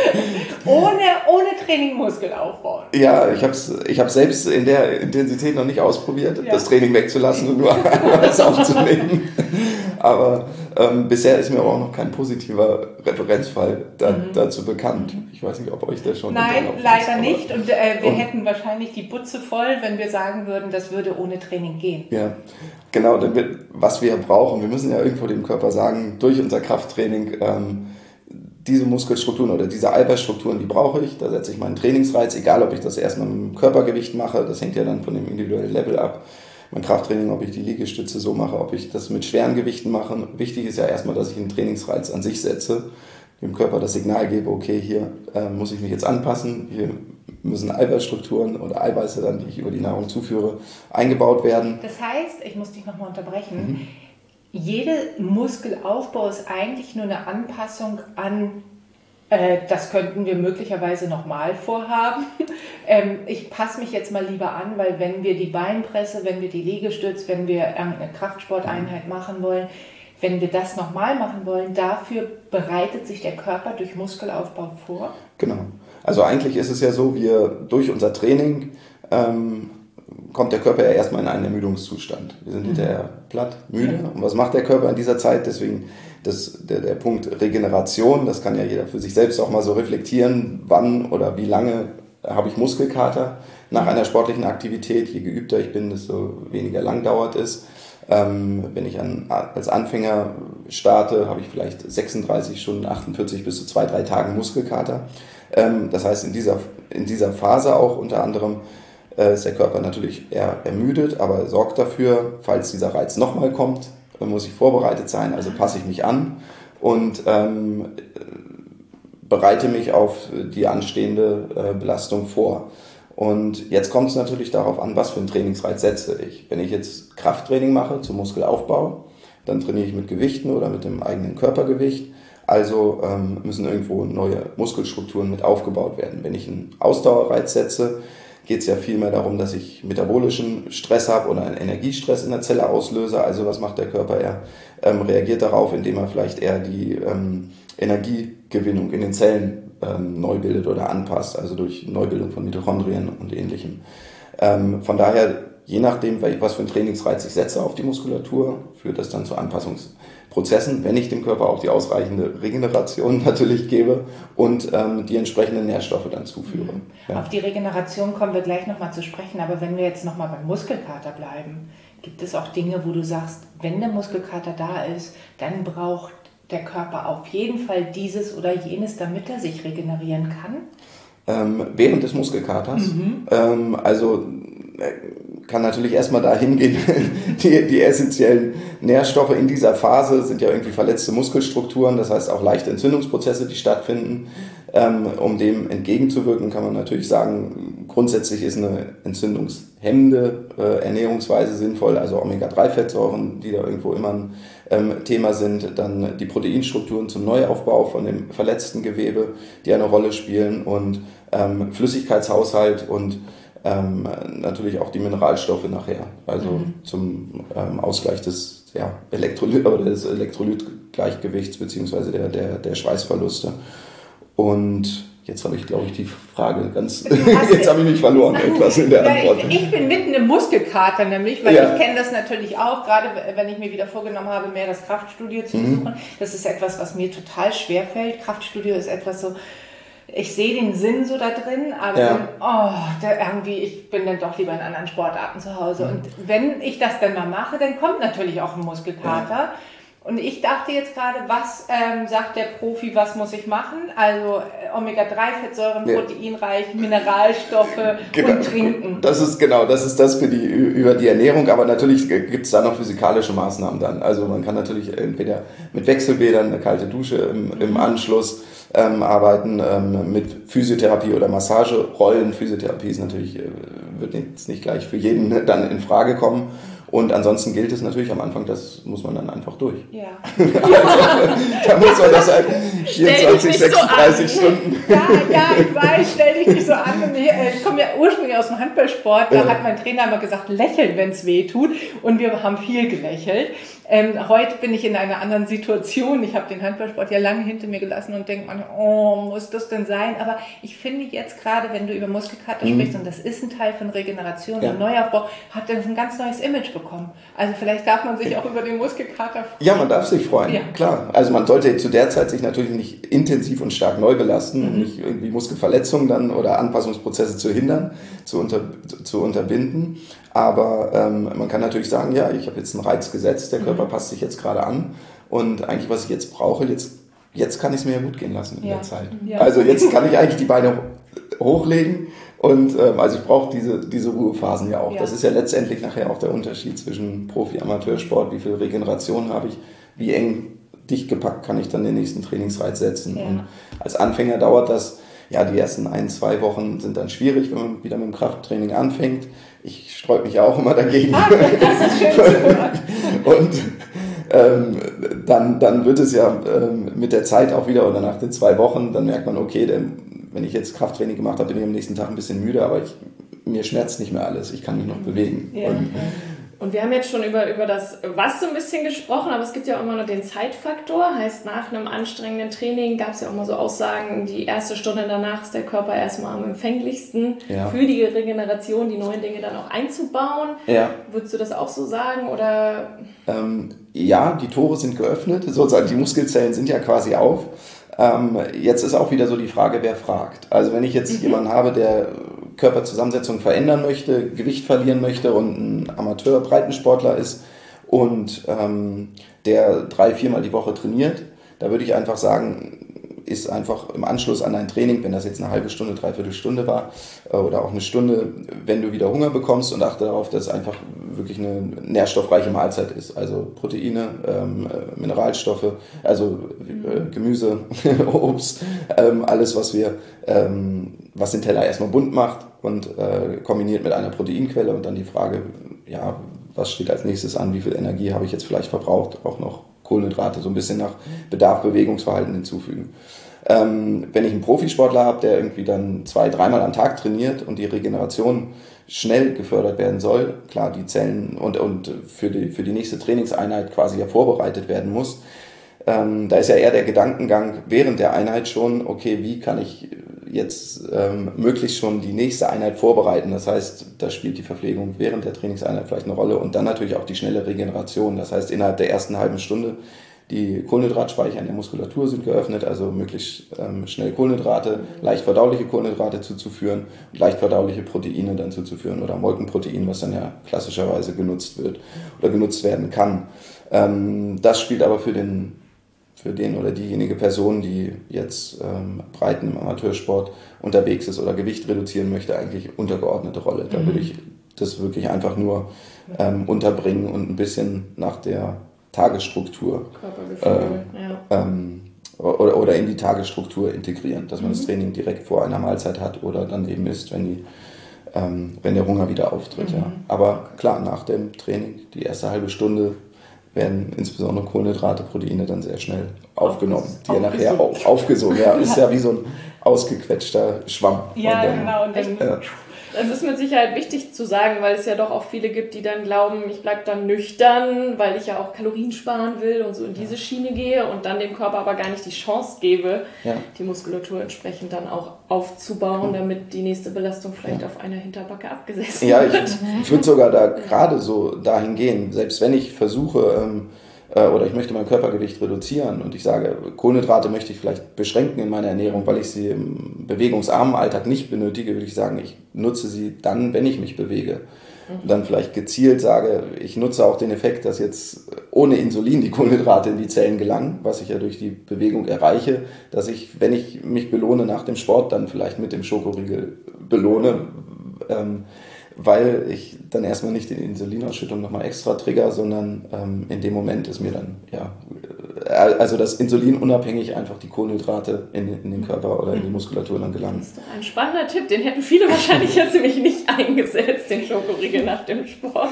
ohne Training Muskel aufbauen. Ja, ich hab's selbst in der Intensität noch nicht ausprobiert, das Training wegzulassen und nur Eiweiß aufzunehmen. Aber bisher ist mir aber auch noch kein positiver Referenzfall dazu bekannt. Ich weiß nicht, ob euch das schon... Nein, leider nicht. Und wir hätten wahrscheinlich die Butze voll, wenn wir sagen würden, das würde ohne Training gehen. Ja, genau. Was wir brauchen, wir müssen ja irgendwo dem Körper sagen, durch unser Krafttraining, diese Muskelstrukturen oder diese Eiweißstrukturen, die brauche ich. Da setze ich meinen Trainingsreiz, egal ob ich das erstmal mit dem Körpergewicht mache, das hängt ja dann von dem individuellen Level ab. Mein Krafttraining, ob ich die Liegestütze so mache, ob ich das mit schweren Gewichten mache. Wichtig ist ja erstmal, dass ich einen Trainingsreiz an sich setze, dem Körper das Signal gebe, okay, hier muss ich mich jetzt anpassen, hier müssen Eiweißstrukturen oder Eiweiße dann, die ich über die Nahrung zuführe, eingebaut werden. Das heißt, ich muss dich nochmal unterbrechen, jeder Muskelaufbau ist eigentlich nur eine Anpassung an, das könnten wir möglicherweise nochmal vorhaben. Ich passe mich jetzt mal lieber an, weil wenn wir die Beinpresse, wenn wir die Liegestütz, wenn wir irgendeine Kraftsporteinheit machen wollen, wenn wir das nochmal machen wollen, dafür bereitet sich der Körper durch Muskelaufbau vor? Genau. Also eigentlich ist es ja so, wir durch unser Training kommt der Körper ja erstmal in einen Ermüdungszustand. Wir sind hinterher platt, müde. Und was macht der Körper in dieser Zeit? Deswegen der Punkt Regeneration, das kann ja jeder für sich selbst auch mal so reflektieren, wann oder wie lange habe ich Muskelkater nach einer sportlichen Aktivität. Je geübter ich bin, desto weniger lang dauert es. Wenn ich als Anfänger starte, habe ich vielleicht 36 Stunden, 48 bis zu 2-3 Tagen Muskelkater. Das heißt, in dieser Phase auch unter anderem ist der Körper natürlich eher ermüdet, aber er sorgt dafür, falls dieser Reiz nochmal kommt, muss ich vorbereitet sein, also passe ich mich an und bereite mich auf die anstehende Belastung vor. Und jetzt kommt es natürlich darauf an, was für einen Trainingsreiz setze ich. Wenn ich jetzt Krafttraining mache zum Muskelaufbau, dann trainiere ich mit Gewichten oder mit dem eigenen Körpergewicht. Also müssen irgendwo neue Muskelstrukturen mit aufgebaut werden. Wenn ich einen Ausdauerreiz setze, geht es ja vielmehr darum, dass ich metabolischen Stress habe oder einen Energiestress in der Zelle auslöse. Also was macht der Körper? Er reagiert darauf, indem er vielleicht eher die Energiegewinnung in den Zellen neu bildet oder anpasst, also durch Neubildung von Mitochondrien und Ähnlichem. Von daher, je nachdem, was für einen Trainingsreiz ich setze auf die Muskulatur, führt das dann zu Anpassungsprozessen, wenn ich dem Körper auch die ausreichende Regeneration natürlich gebe und die entsprechenden Nährstoffe dann zuführe. Ja. Auf die Regeneration kommen wir gleich nochmal zu sprechen, aber wenn wir jetzt nochmal beim Muskelkater bleiben, gibt es auch Dinge, wo du sagst, wenn der Muskelkater da ist, dann braucht der Körper auf jeden Fall dieses oder jenes, damit er sich regenerieren kann? Während des Muskelkaters? Also kann natürlich erstmal dahin gehen, die essentiellen Nährstoffe in dieser Phase sind ja irgendwie verletzte Muskelstrukturen, das heißt auch leichte Entzündungsprozesse, die stattfinden. Um dem entgegenzuwirken, kann man natürlich sagen, grundsätzlich ist eine entzündungshemmende Ernährungsweise sinnvoll, also Omega-3-Fettsäuren, die da irgendwo immer ein Thema sind, dann die Proteinstrukturen zum Neuaufbau von dem verletzten Gewebe, die eine Rolle spielen und Flüssigkeitshaushalt und natürlich auch die Mineralstoffe nachher, also zum Ausgleich des des Elektrolytgleichgewichts beziehungsweise der Schweißverluste. Und jetzt habe ich, glaube ich, die Frage jetzt habe ich mich verloren etwas in der Antwort. Ich bin mitten im Muskelkater nämlich, weil ich kenne das natürlich auch, gerade wenn ich mir wieder vorgenommen habe, mehr das Kraftstudio zu besuchen. Das ist etwas, was mir total schwer fällt. Kraftstudio ist etwas so, ich sehe den Sinn so da drin, aber ich bin dann doch lieber in anderen Sportarten zu Hause. Und wenn ich das dann mal mache, dann kommt natürlich auch ein Muskelkater. Ja. Und ich dachte jetzt gerade, was sagt der Profi, was muss ich machen? Also Omega-3-Fettsäuren, proteinreich, Mineralstoffe und trinken. Das ist das für über die Ernährung, aber natürlich gibt es da noch physikalische Maßnahmen dann. Also man kann natürlich entweder mit Wechselbädern, eine kalte Dusche im Anschluss arbeiten, mit Physiotherapie oder Massagerollen. Physiotherapie ist natürlich, wird jetzt nicht gleich für jeden dann in Frage kommen. Und ansonsten gilt es natürlich am Anfang, das muss man dann einfach durch. Ja. Also, da muss man das halt 24, 36 Stunden. Ja, ich weiß, stell dich nicht so an. Ich komme ja ursprünglich aus dem Handballsport, da hat mein Trainer immer gesagt, lächeln, wenn es weh tut. Und wir haben viel gelächelt. Heute bin ich in einer anderen Situation. Ich habe den Handballsport ja lange hinter mir gelassen und denke manchmal, muss das denn sein? Aber ich finde jetzt gerade, wenn du über Muskelkater sprichst, und das ist ein Teil von Regeneration und Neuaufbau, hat das ein ganz neues Image bekommen. Also vielleicht darf man sich auch über den Muskelkater freuen. Ja, man darf sich freuen, klar. Also man sollte zu der Zeit sich natürlich nicht intensiv und stark neu belasten, um nicht irgendwie Muskelverletzungen dann oder Anpassungsprozesse zu hindern, zu unterbinden. Aber man kann natürlich sagen, ich habe jetzt einen Reiz gesetzt, der Körper passt sich jetzt gerade an und eigentlich, was ich jetzt brauche, jetzt kann ich es mir ja gut gehen lassen in der Zeit. Ja. Also jetzt kann ich eigentlich die Beine hochlegen und also ich brauche diese Ruhephasen ja auch. Ja. Das ist ja letztendlich nachher auch der Unterschied zwischen Profi-Amateursport, wie viel Regeneration habe ich, wie eng dicht gepackt kann ich dann den nächsten Trainingsreiz setzen. Ja. Und als Anfänger dauert das, die ersten 1-2 Wochen sind dann schwierig, wenn man wieder mit dem Krafttraining anfängt. Ich sträube mich ja auch immer dagegen. Das ist schön zu hören. Und dann wird es ja mit der Zeit auch wieder, oder nach den 2 Wochen, dann merkt man, okay, wenn ich jetzt Krafttraining gemacht habe, bin ich am nächsten Tag ein bisschen müde, aber mir schmerzt nicht mehr alles, ich kann mich noch bewegen. Ja. Und Und wir haben jetzt schon über das Was so ein bisschen gesprochen, aber es gibt ja auch immer noch den Zeitfaktor. Heißt, nach einem anstrengenden Training gab es ja auch mal so Aussagen, die erste Stunde danach ist der Körper erstmal am empfänglichsten für die Regeneration, die neuen Dinge dann auch einzubauen. Ja. Würdest du das auch so sagen? Oder? Ja, die Tore sind geöffnet, sozusagen die Muskelzellen sind ja quasi auf. Jetzt ist auch wieder so die Frage, wer fragt. Also wenn ich jetzt jemanden habe, der Körperzusammensetzung verändern möchte, Gewicht verlieren möchte und ein Amateur-Breitensportler ist und der 3-4 Mal die Woche trainiert, da würde ich einfach sagen, ist einfach im Anschluss an dein Training, wenn das jetzt eine halbe Stunde, dreiviertel Stunde war oder auch eine Stunde, wenn du wieder Hunger bekommst und achte darauf, dass es einfach wirklich eine nährstoffreiche Mahlzeit ist. Also Proteine, Mineralstoffe, also Gemüse, Obst, alles, was den Teller erstmal bunt macht und kombiniert mit einer Proteinquelle und dann die Frage, ja, was steht als nächstes an, wie viel Energie habe ich jetzt vielleicht verbraucht, auch noch Kohlenhydrate so ein bisschen nach Bedarf, Bewegungsverhalten hinzufügen. Wenn ich einen Profisportler habe, der irgendwie dann 2-3 Mal am Tag trainiert und die Regeneration schnell gefördert werden soll, klar, die Zellen und für die nächste Trainingseinheit quasi ja vorbereitet werden muss, da ist ja eher der Gedankengang während der Einheit schon, okay, wie kann ich jetzt möglichst schon die nächste Einheit vorbereiten. Das heißt, da spielt die Verpflegung während der Trainingseinheit vielleicht eine Rolle und dann natürlich auch die schnelle Regeneration. Das heißt, innerhalb der ersten halben Stunde die Kohlenhydratspeicher in der Muskulatur sind geöffnet, also möglichst schnell Kohlenhydrate, leicht verdauliche Kohlenhydrate zuzuführen, leicht verdauliche Proteine dann zuzuführen oder Molkenprotein, was dann ja klassischerweise genutzt wird oder genutzt werden kann. Das spielt aber für den oder diejenige Person, die jetzt Breiten im Amateursport unterwegs ist oder Gewicht reduzieren möchte, eigentlich untergeordnete Rolle. Da würde ich das wirklich einfach nur unterbringen und ein bisschen nach der Tagesstruktur oder in die Tagesstruktur integrieren, dass man das Training direkt vor einer Mahlzeit hat oder dann eben isst, wenn der Hunger wieder auftritt. Ja. Aber klar, nach dem Training, die erste halbe Stunde, werden insbesondere Kohlenhydrate, Proteine dann sehr schnell aufgenommen, die ja nachher auch aufgesogen. Ja, ist ja wie so ein ausgequetschter Schwamm. Ja, genau. Und dann, das ist mit Sicherheit wichtig zu sagen, weil es ja doch auch viele gibt, die dann glauben, ich bleibe dann nüchtern, weil ich ja auch Kalorien sparen will und so in diese Schiene gehe und dann dem Körper aber gar nicht die Chance gebe, die Muskulatur entsprechend dann auch aufzubauen, damit die nächste Belastung vielleicht auf einer Hinterbacke abgesessen wird. Ja, ich würde sogar da gerade so dahin gehen, selbst wenn ich versuche, oder ich möchte mein Körpergewicht reduzieren und ich sage, Kohlenhydrate möchte ich vielleicht beschränken in meiner Ernährung, weil ich sie im bewegungsarmen Alltag nicht benötige, würde ich sagen, ich nutze sie dann, wenn ich mich bewege. Und dann vielleicht gezielt sage, ich nutze auch den Effekt, dass jetzt ohne Insulin die Kohlenhydrate in die Zellen gelangen, was ich ja durch die Bewegung erreiche, dass ich, wenn ich mich belohne nach dem Sport, dann vielleicht mit dem Schokoriegel belohne, weil ich dann erstmal nicht die Insulinausschüttung nochmal extra trigger, sondern in dem Moment ist mir dann, also das Insulin unabhängig einfach die Kohlenhydrate in den Körper oder in die Muskulatur dann gelangen. Das ist doch ein spannender Tipp, den hätten viele wahrscheinlich jetzt nämlich nicht eingesetzt, den Schokoriegel nach dem Sport.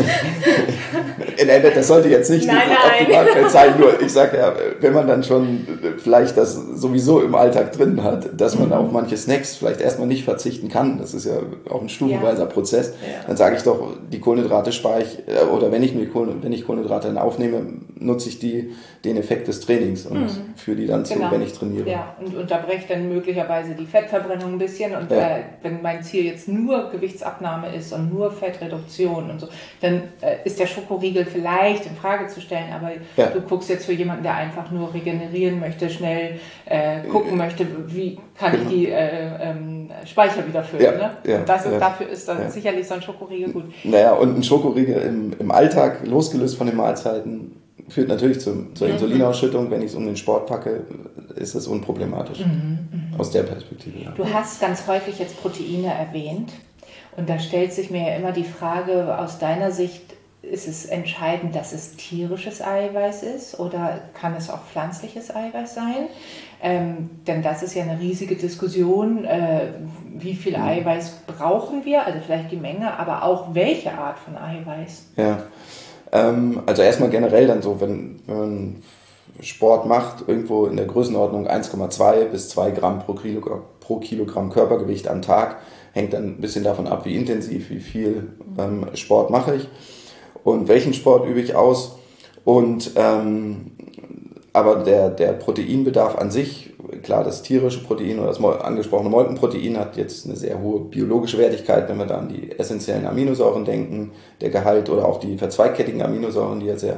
Das sollte jetzt nicht die Optimalfeld sein, nur ich sage ja, wenn man dann schon vielleicht das sowieso im Alltag drin hat, dass man auf manche Snacks vielleicht erstmal nicht verzichten kann, das ist ja auch ein stufenweiser Prozess, dann sage ich doch, die Kohlenhydrate spare ich, oder wenn ich Kohlenhydrate dann aufnehme, nutze ich den Effekt des Trainings und führe die dann zu, wenn ich trainiere. Ja, und unterbreche dann möglicherweise die Fettverbrennung ein bisschen und wenn mein Ziel jetzt nur Gewichtsabnahme ist und nur Fettreduktion und so, dann ist der Schokoriegel vielleicht in Frage zu stellen, aber du guckst jetzt für jemanden, der einfach nur regenerieren möchte, schnell gucken möchte, wie kann ich die Speicher wieder füllen. Ne? Und dafür ist dann sicherlich so ein Schokoriegel gut. Naja, und ein Schokoriegel im Alltag, losgelöst von den Mahlzeiten, führt natürlich zur Insulinausschüttung. Wenn ich es um den Sport packe, ist es unproblematisch. Aus der Perspektive. Ja. Du hast ganz häufig jetzt Proteine erwähnt. Und da stellt sich mir ja immer die Frage, aus deiner Sicht, ist es entscheidend, dass es tierisches Eiweiß ist oder kann es auch pflanzliches Eiweiß sein? Denn das ist ja eine riesige Diskussion, wie viel Eiweiß brauchen wir, also vielleicht die Menge, aber auch welche Art von Eiweiß? Ja, also erstmal generell dann so, wenn man Sport macht, irgendwo in der Größenordnung 1,2 bis 2 Gramm pro Kilogramm Körpergewicht am Tag, hängt dann ein bisschen davon ab, wie intensiv, wie viel Sport mache ich. und welchen Sport übe ich aus. Und aber der Proteinbedarf an sich, klar, das tierische Protein oder das angesprochene Molkenprotein hat jetzt eine sehr hohe biologische Wertigkeit, wenn wir da an die essentiellen Aminosäuren denken, der Gehalt oder auch die verzweigkettigen Aminosäuren, die ja sehr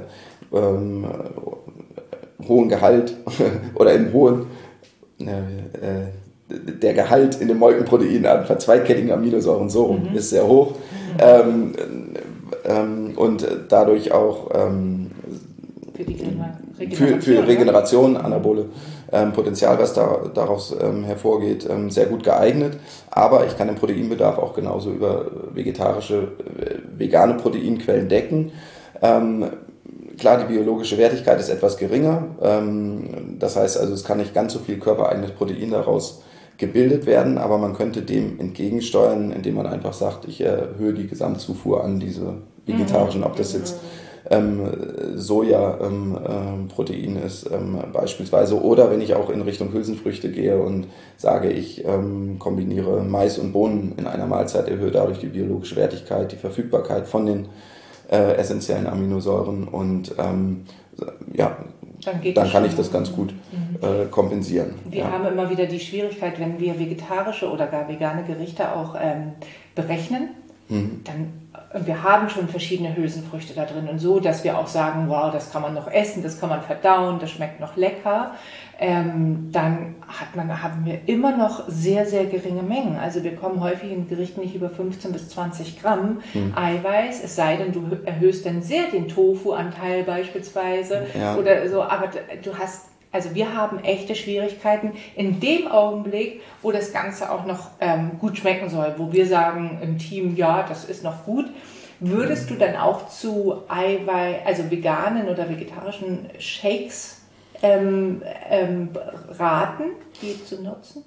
hohen Gehalt oder im hohen der Gehalt in dem Molkenprotein an verzweigkettigen Aminosäuren ist sehr hoch und dadurch auch für Regeneration, anabole Potenzial, was daraus hervorgeht, sehr gut geeignet. Aber ich kann den Proteinbedarf auch genauso über vegane Proteinquellen decken. Klar, die biologische Wertigkeit ist etwas geringer. Das heißt also, es kann nicht ganz so viel körpereigenes Protein daraus gebildet werden, aber man könnte dem entgegensteuern, indem man einfach sagt, ich erhöhe die Gesamtzufuhr an diese vegetarischen, ob das jetzt Soja-Protein ist beispielsweise, oder wenn ich auch in Richtung Hülsenfrüchte gehe und sage, ich kombiniere Mais und Bohnen in einer Mahlzeit, erhöhe dadurch die biologische Wertigkeit, die Verfügbarkeit von den essentiellen Aminosäuren und dann kann ich das ganz gut kompensieren. Wir haben immer wieder die Schwierigkeit, wenn wir vegetarische oder gar vegane Gerichte auch berechnen, wir haben schon verschiedene Hülsenfrüchte da drin und so, dass wir auch sagen, wow, das kann man noch essen, das kann man verdauen, das schmeckt noch lecker. Dann haben wir immer noch sehr, sehr geringe Mengen. Also wir kommen häufig in Gerichten nicht über 15 bis 20 Gramm Eiweiß, es sei denn, du erhöhst dann sehr den Tofu-Anteil beispielsweise oder so, aber wir haben echte Schwierigkeiten in dem Augenblick, wo das Ganze auch noch gut schmecken soll, wo wir sagen im Team, ja, das ist noch gut. Würdest du dann auch zu veganen oder vegetarischen Shakes raten, die zu nutzen?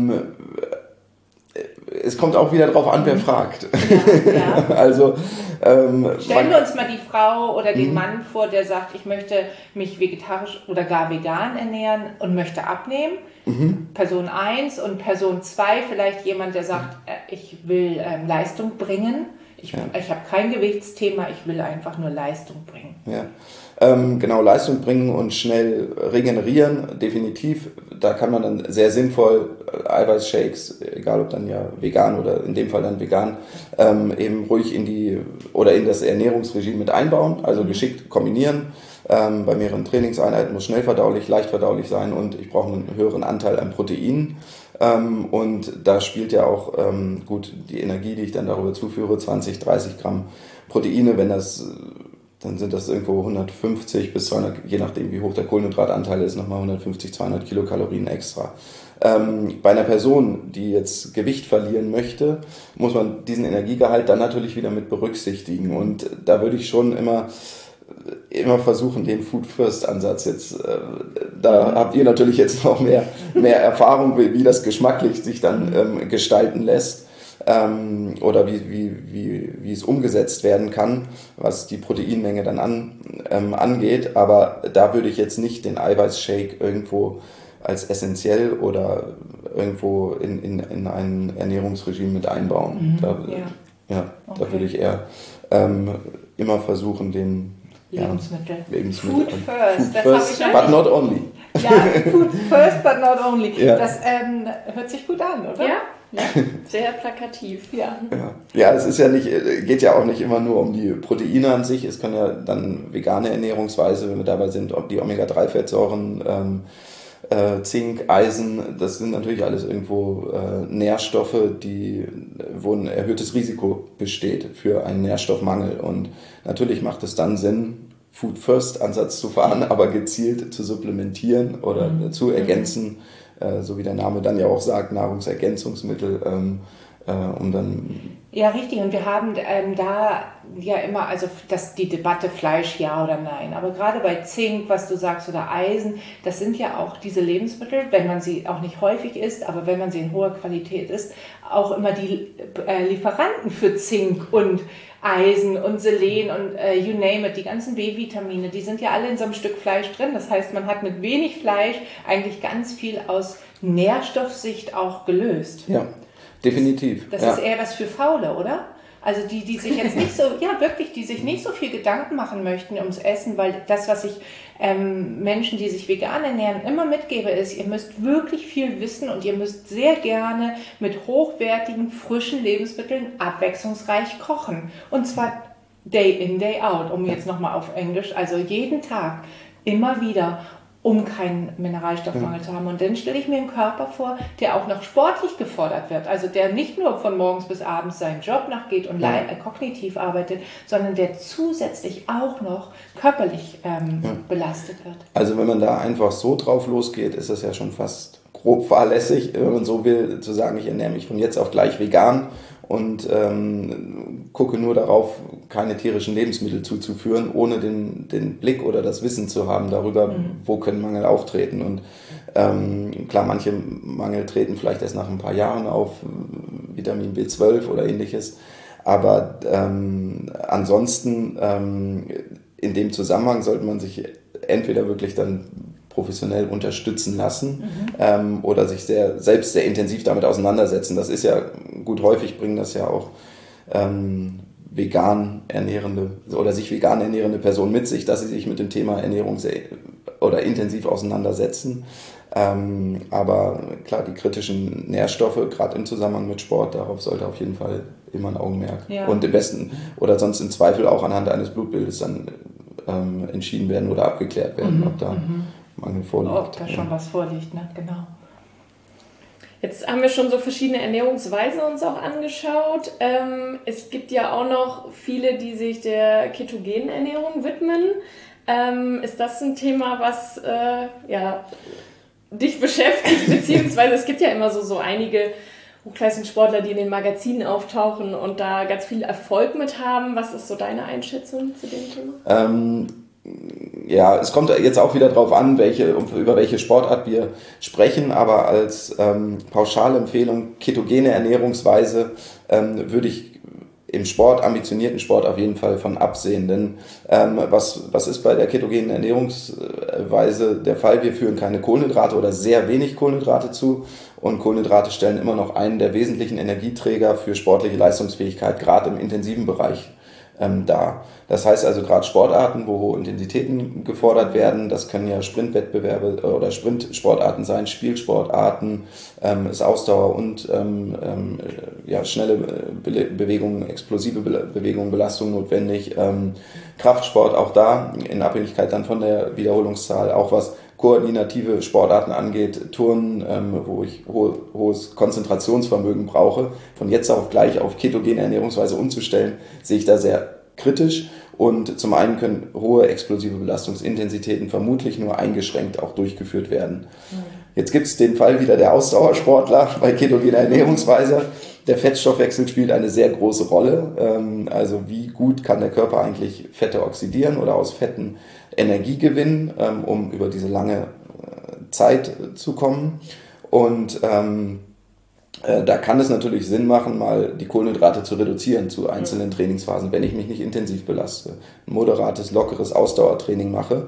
Es kommt auch wieder darauf an, wer fragt. Ja. Also, stellen wir uns mal die Frau oder den Mann vor, der sagt, ich möchte mich vegetarisch oder gar vegan ernähren und möchte abnehmen. Person 1 und Person 2, vielleicht jemand, der sagt, ich will Leistung bringen. Ich habe kein Gewichtsthema, ich will einfach nur Leistung bringen. Ja. Genau, Leistung bringen und schnell regenerieren, definitiv. Da kann man dann sehr sinnvoll Eiweißshakes, egal ob dann ja vegan oder in dem Fall dann vegan, eben ruhig in das Ernährungsregime mit einbauen, also geschickt kombinieren. Bei mehreren Trainingseinheiten muss schnell verdaulich, leicht verdaulich sein und ich brauche einen höheren Anteil an Proteinen. Und da spielt ja auch gut die Energie, die ich dann darüber zuführe, 20, 30 Gramm Proteine, dann sind das irgendwo 150 bis 200, je nachdem wie hoch der Kohlenhydratanteil ist, nochmal 150, 200 Kilokalorien extra. Bei einer Person, die jetzt Gewicht verlieren möchte, muss man diesen Energiegehalt dann natürlich wieder mit berücksichtigen. Und da würde ich schon immer versuchen, den Food-First-Ansatz jetzt, da habt ihr natürlich jetzt noch mehr Erfahrung, wie das geschmacklich sich dann gestalten lässt. Oder wie es umgesetzt werden kann, was die Proteinmenge dann angeht. Aber da würde ich jetzt nicht den Eiweißshake irgendwo als essentiell oder irgendwo in ein Ernährungsregime mit einbauen. Da würde ich eher immer versuchen, den Lebensmittel. Food first, das habe ich but not only. Ja, food first, but not only. Ja. Das hört sich gut an, oder? Ja, sehr plakativ. Ja, es ist ja geht ja auch nicht immer nur um die Proteine an sich. Es kann ja dann vegane Ernährungsweise, wenn wir dabei sind, ob die Omega-3-Fettsäuren, Zink, Eisen, das sind natürlich alles irgendwo Nährstoffe, wo ein erhöhtes Risiko besteht für einen Nährstoffmangel. Und natürlich macht es dann Sinn, Food-First-Ansatz zu fahren, aber gezielt zu supplementieren oder zu ergänzen, so wie der Name dann ja auch sagt, Nahrungsergänzungsmittel, um dann... Ja, richtig. Und wir haben da ja immer, die Debatte Fleisch ja oder nein. Aber gerade bei Zink, was du sagst, oder Eisen, das sind ja auch diese Lebensmittel, wenn man sie auch nicht häufig isst, aber wenn man sie in hoher Qualität isst, auch immer die Lieferanten für Zink und Eisen und Selen und you name it, die ganzen B-Vitamine, die sind ja alle in so einem Stück Fleisch drin. Das heißt, man hat mit wenig Fleisch eigentlich ganz viel aus Nährstoffsicht auch gelöst. Ja. Definitiv. Das ist eher was für Faule, oder? Also die sich jetzt nicht so, ja wirklich, die sich nicht so viel Gedanken machen möchten ums Essen, weil das, was ich Menschen, die sich vegan ernähren, immer mitgebe, ist, ihr müsst wirklich viel wissen und ihr müsst sehr gerne mit hochwertigen, frischen Lebensmitteln abwechslungsreich kochen. Und zwar day in, day out, um jetzt nochmal auf Englisch, also jeden Tag, immer wieder, um keinen Mineralstoffmangel zu haben. Und dann stelle ich mir einen Körper vor, der auch noch sportlich gefordert wird. Also der nicht nur von morgens bis abends seinen Job nachgeht und kognitiv arbeitet, sondern der zusätzlich auch noch körperlich belastet wird. Also wenn man da einfach so drauf losgeht, ist das ja schon fast grob fahrlässig, wenn man so will, zu sagen, ich ernähre mich von jetzt auf gleich vegan und gucke nur darauf, keine tierischen Lebensmittel zuzuführen, ohne den Blick oder das Wissen zu haben darüber, wo können Mangel auftreten. Und klar, manche Mangel treten vielleicht erst nach ein paar Jahren auf, Vitamin B12 oder ähnliches. Aber ansonsten in dem Zusammenhang sollte man sich entweder wirklich dann professionell unterstützen lassen oder sich selbst sehr intensiv damit auseinandersetzen. Das ist ja gut, häufig bringen das ja auch vegan ernährende oder sich vegan ernährende Personen mit sich, dass sie sich mit dem Thema Ernährung sehr oder intensiv auseinandersetzen. Aber klar, die kritischen Nährstoffe, gerade im Zusammenhang mit Sport, darauf sollte auf jeden Fall immer ein Augenmerk. Ja. Und im besten oder sonst im Zweifel auch anhand eines Blutbildes dann entschieden werden oder abgeklärt werden, ob da Mangel vorliegt. Ob da schon was vorliegt, ne? Genau. Jetzt haben wir schon so verschiedene Ernährungsweisen uns auch angeschaut. Es gibt ja auch noch viele, die sich der ketogenen Ernährung widmen. Ist das ein Thema, was dich beschäftigt? Beziehungsweise es gibt ja immer so einige Hochleistungssportler, die in den Magazinen auftauchen und da ganz viel Erfolg mit haben. Was ist so deine Einschätzung zu dem Thema? Ja, es kommt jetzt auch wieder drauf an, über welche Sportart wir sprechen, aber als Pauschalempfehlung ketogene Ernährungsweise würde ich im Sport, ambitionierten Sport auf jeden Fall von absehen. Denn was ist bei der ketogenen Ernährungsweise der Fall? Wir führen keine Kohlenhydrate oder sehr wenig Kohlenhydrate zu und Kohlenhydrate stellen immer noch einen der wesentlichen Energieträger für sportliche Leistungsfähigkeit, gerade im intensiven Bereich dar. Das heißt also gerade Sportarten, wo hohe Intensitäten gefordert werden, das können ja Sprintwettbewerbe oder Sprintsportarten sein, Spielsportarten, ist Ausdauer und schnelle Bewegungen, explosive Bewegungen, Belastung notwendig. Kraftsport auch da, in Abhängigkeit dann von der Wiederholungszahl, auch was koordinative Sportarten angeht, Turnen, wo ich hohes Konzentrationsvermögen brauche, von jetzt auf gleich auf ketogene Ernährungsweise umzustellen, sehe ich da sehr kritisch. Und zum einen können hohe explosive Belastungsintensitäten vermutlich nur eingeschränkt auch durchgeführt werden. Jetzt gibt es den Fall wieder der Ausdauersportler bei ketogener Ernährungsweise. Der Fettstoffwechsel spielt eine sehr große Rolle. Also wie gut kann der Körper eigentlich Fette oxidieren oder aus Fetten Energie gewinnen, um über diese lange Zeit zu kommen. Und da kann es natürlich Sinn machen, mal die Kohlenhydrate zu reduzieren zu einzelnen Trainingsphasen, wenn ich mich nicht intensiv belaste, ein moderates, lockeres Ausdauertraining mache.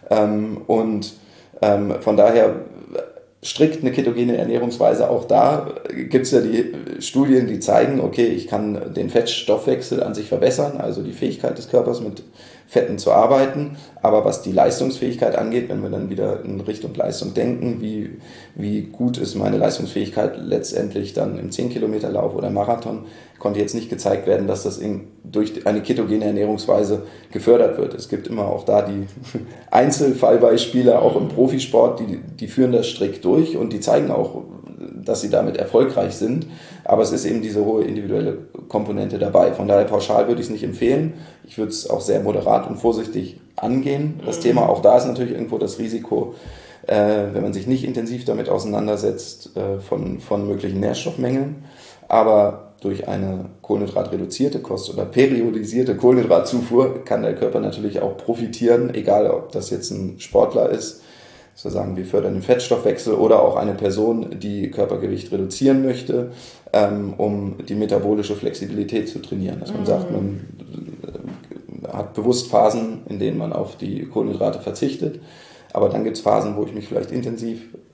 Von daher strikt eine ketogene Ernährungsweise, auch da gibt es ja die Studien, die zeigen, okay, ich kann den Fettstoffwechsel an sich verbessern, also die Fähigkeit des Körpers mit Fetten zu arbeiten, aber was die Leistungsfähigkeit angeht, wenn wir dann wieder in Richtung Leistung denken, wie gut ist meine Leistungsfähigkeit letztendlich dann im 10-Kilometer-Lauf oder Marathon, konnte jetzt nicht gezeigt werden, dass das durch eine ketogene Ernährungsweise gefördert wird. Es gibt immer auch da die Einzelfallbeispiele, auch im Profisport, die führen das strikt durch und die zeigen auch, dass sie damit erfolgreich sind. Aber es ist eben diese hohe individuelle Komponente dabei. Von daher pauschal würde ich es nicht empfehlen. Ich würde es auch sehr moderat und vorsichtig angehen. Das Thema, auch da ist natürlich irgendwo das Risiko, wenn man sich nicht intensiv damit auseinandersetzt, von möglichen Nährstoffmängeln. Aber durch eine kohlenhydratreduzierte Kost oder periodisierte Kohlenhydratzufuhr kann der Körper natürlich auch profitieren, egal ob das jetzt ein Sportler ist, sozusagen wir fördern den Fettstoffwechsel oder auch eine Person, die Körpergewicht reduzieren möchte, um die metabolische Flexibilität zu trainieren. Dass man sagt, man hat bewusst Phasen, in denen man auf die Kohlenhydrate verzichtet, aber dann gibt es Phasen, wo ich mich vielleicht intensiv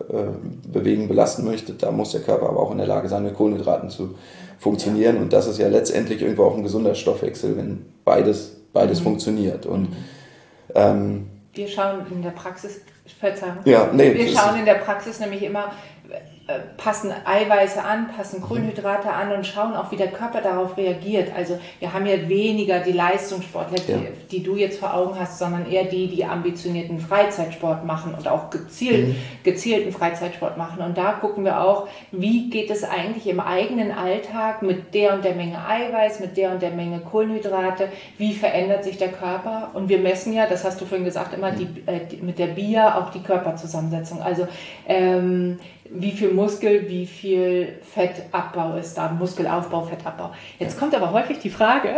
bewegen, belasten möchte, da muss der Körper aber auch in der Lage sein, mit Kohlenhydraten zu funktionieren. Und das ist ja letztendlich irgendwo auch ein gesunder Stoffwechsel, wenn beides funktioniert. Und wir schauen in der Praxis, Verzeihung, ja, nee, wir schauen in der Praxis nämlich immer, passen Eiweiße an, passen Kohlenhydrate an und schauen auch, wie der Körper darauf reagiert. Also wir haben ja weniger die Leistungssportler, die du jetzt vor Augen hast, sondern eher die ambitionierten Freizeitsport machen und auch gezielten Freizeitsport machen. Und da gucken wir auch, wie geht es eigentlich im eigenen Alltag mit der und der Menge Eiweiß, mit der und der Menge Kohlenhydrate, wie verändert sich der Körper? Und wir messen ja, das hast du vorhin gesagt, immer mit der BIA auch die Körperzusammensetzung. Also wie viel Muskel, wie viel Fettabbau ist da, Muskelaufbau, Fettabbau. Jetzt kommt aber häufig die Frage,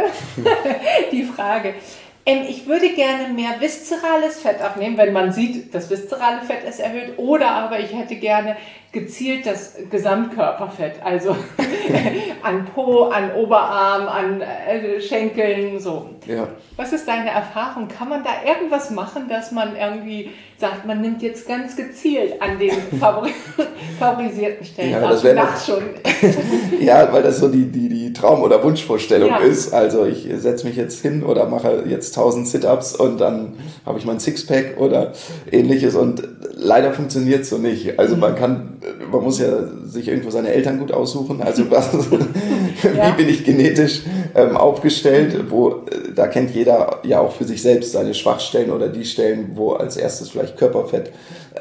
ich würde gerne mehr viszerales Fett abnehmen, wenn man sieht, das viszerale Fett ist erhöht, oder aber ich hätte gerne gezielt das Gesamtkörperfett, also an Po, an Oberarm, an Schenkeln, so. Ja. Was ist deine Erfahrung? Kann man da irgendwas machen, dass man irgendwie sagt, man nimmt jetzt ganz gezielt an den favorisierten Stellen? Ja, das wäre schon. Ja, weil das so die Traum- oder Wunschvorstellung ist. Also ich setze mich jetzt hin oder mache jetzt 1000 Sit-Ups und dann habe ich mein Sixpack oder ähnliches, und leider funktioniert es so nicht. Also man muss ja sich irgendwo seine Eltern gut aussuchen. Also wie bin ich genetisch aufgestellt? Da kennt jeder ja auch für sich selbst seine Schwachstellen oder die Stellen, wo als erstes vielleicht Körperfett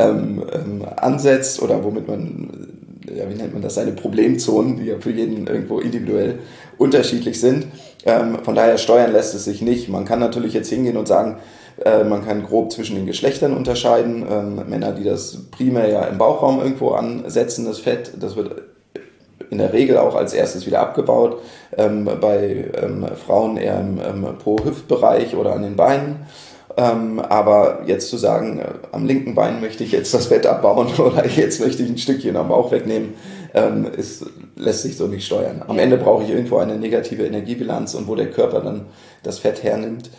ansetzt oder womit man, wie nennt man das, seine Problemzonen, die ja für jeden irgendwo individuell unterschiedlich sind. Von daher steuern lässt es sich nicht. Man kann natürlich jetzt hingehen und sagen, man kann grob zwischen den Geschlechtern unterscheiden. Männer, die das primär ja im Bauchraum irgendwo ansetzen, das Fett, das wird in der Regel auch als erstes wieder abgebaut. Bei Frauen eher im Po-Hüftbereich oder an den Beinen. Aber jetzt zu sagen, am linken Bein möchte ich jetzt das Fett abbauen oder jetzt möchte ich ein Stückchen am Bauch wegnehmen, lässt sich so nicht steuern. Am Ende brauche ich irgendwo eine negative Energiebilanz, und wo der Körper dann das Fett hernimmt,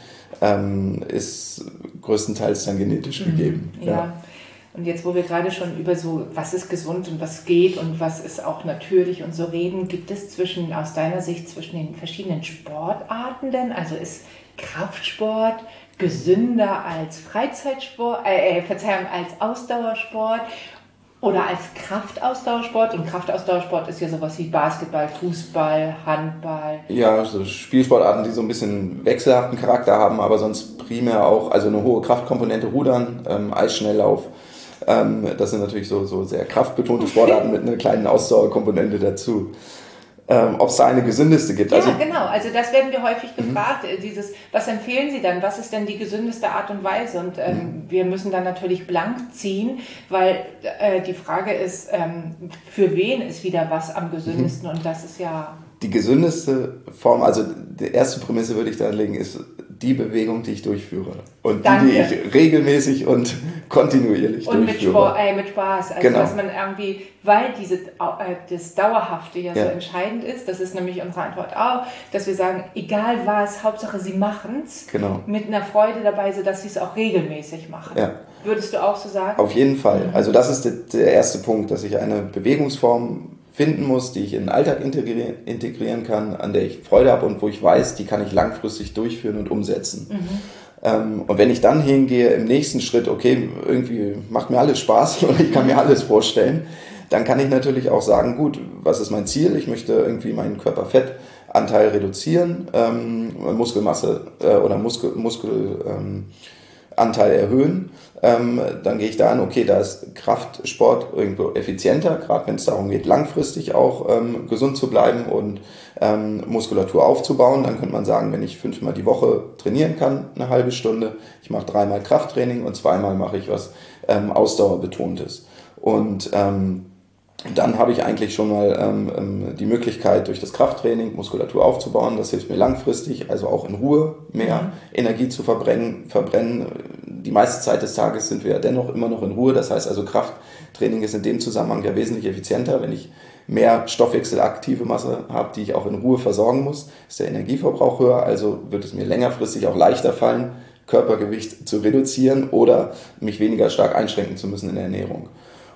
ist größtenteils dann genetisch gegeben. Ja. Und jetzt, wo wir gerade schon über so, was ist gesund und was geht und was ist auch natürlich und so reden, gibt es aus deiner Sicht zwischen den verschiedenen Sportarten denn? Also ist Kraftsport gesünder als Freizeitsport, als Ausdauersport oder als Kraftausdauersport? Und Kraftausdauersport ist ja sowas wie Basketball, Fußball, Handball. Ja, so Spielsportarten, die so ein bisschen wechselhaften Charakter haben, aber sonst primär auch, also eine hohe Kraftkomponente, Rudern, Eisschnelllauf. Das sind natürlich so sehr kraftbetonte Sportarten mit einer kleinen Ausdauerkomponente dazu. Ob es da eine gesündeste gibt. Ja, genau. Also das werden wir häufig gefragt. Was empfehlen Sie dann? Was ist denn die gesündeste Art und Weise? Und wir müssen dann natürlich blank ziehen, weil die Frage ist, für wen ist wieder was am gesündesten? Und das ist ja... Die gesündeste Form, also die erste Prämisse würde ich da legen, ist die Bewegung, die ich durchführe. Und die ich regelmäßig und kontinuierlich durchführe. Und mit Spaß. Also dass man irgendwie, weil das Dauerhafte ja so entscheidend ist, das ist nämlich unsere Antwort auch, dass wir sagen, egal was, Hauptsache Sie machen es mit einer Freude dabei, sodass Sie es auch regelmäßig machen. Ja. Würdest du auch so sagen? Auf jeden Fall. Also das ist der erste Punkt, dass ich eine Bewegungsform finden muss, die ich in den Alltag integrieren kann, an der ich Freude habe und wo ich weiß, die kann ich langfristig durchführen und umsetzen. Und wenn ich dann hingehe im nächsten Schritt, okay, irgendwie macht mir alles Spaß und ich kann mir alles vorstellen, dann kann ich natürlich auch sagen, gut, was ist mein Ziel? Ich möchte irgendwie meinen Körperfettanteil reduzieren, Muskelmasse oder Muskelanteil erhöhen. Dann gehe ich da an, okay, da ist Kraftsport irgendwo effizienter, gerade wenn es darum geht, langfristig auch gesund zu bleiben und Muskulatur aufzubauen. Dann könnte man sagen, wenn ich 5-mal die Woche trainieren kann, eine halbe Stunde, ich mache 3-mal Krafttraining und 2-mal mache ich was Ausdauerbetontes. Und dann habe ich eigentlich schon mal die Möglichkeit, durch das Krafttraining Muskulatur aufzubauen. Das hilft mir langfristig, also auch in Ruhe mehr Energie zu verbrennen. Die meiste Zeit des Tages sind wir ja dennoch immer noch in Ruhe. Das heißt also, Krafttraining ist in dem Zusammenhang ja wesentlich effizienter. Wenn ich mehr stoffwechselaktive Masse habe, die ich auch in Ruhe versorgen muss, ist der Energieverbrauch höher. Also wird es mir längerfristig auch leichter fallen, Körpergewicht zu reduzieren oder mich weniger stark einschränken zu müssen in der Ernährung.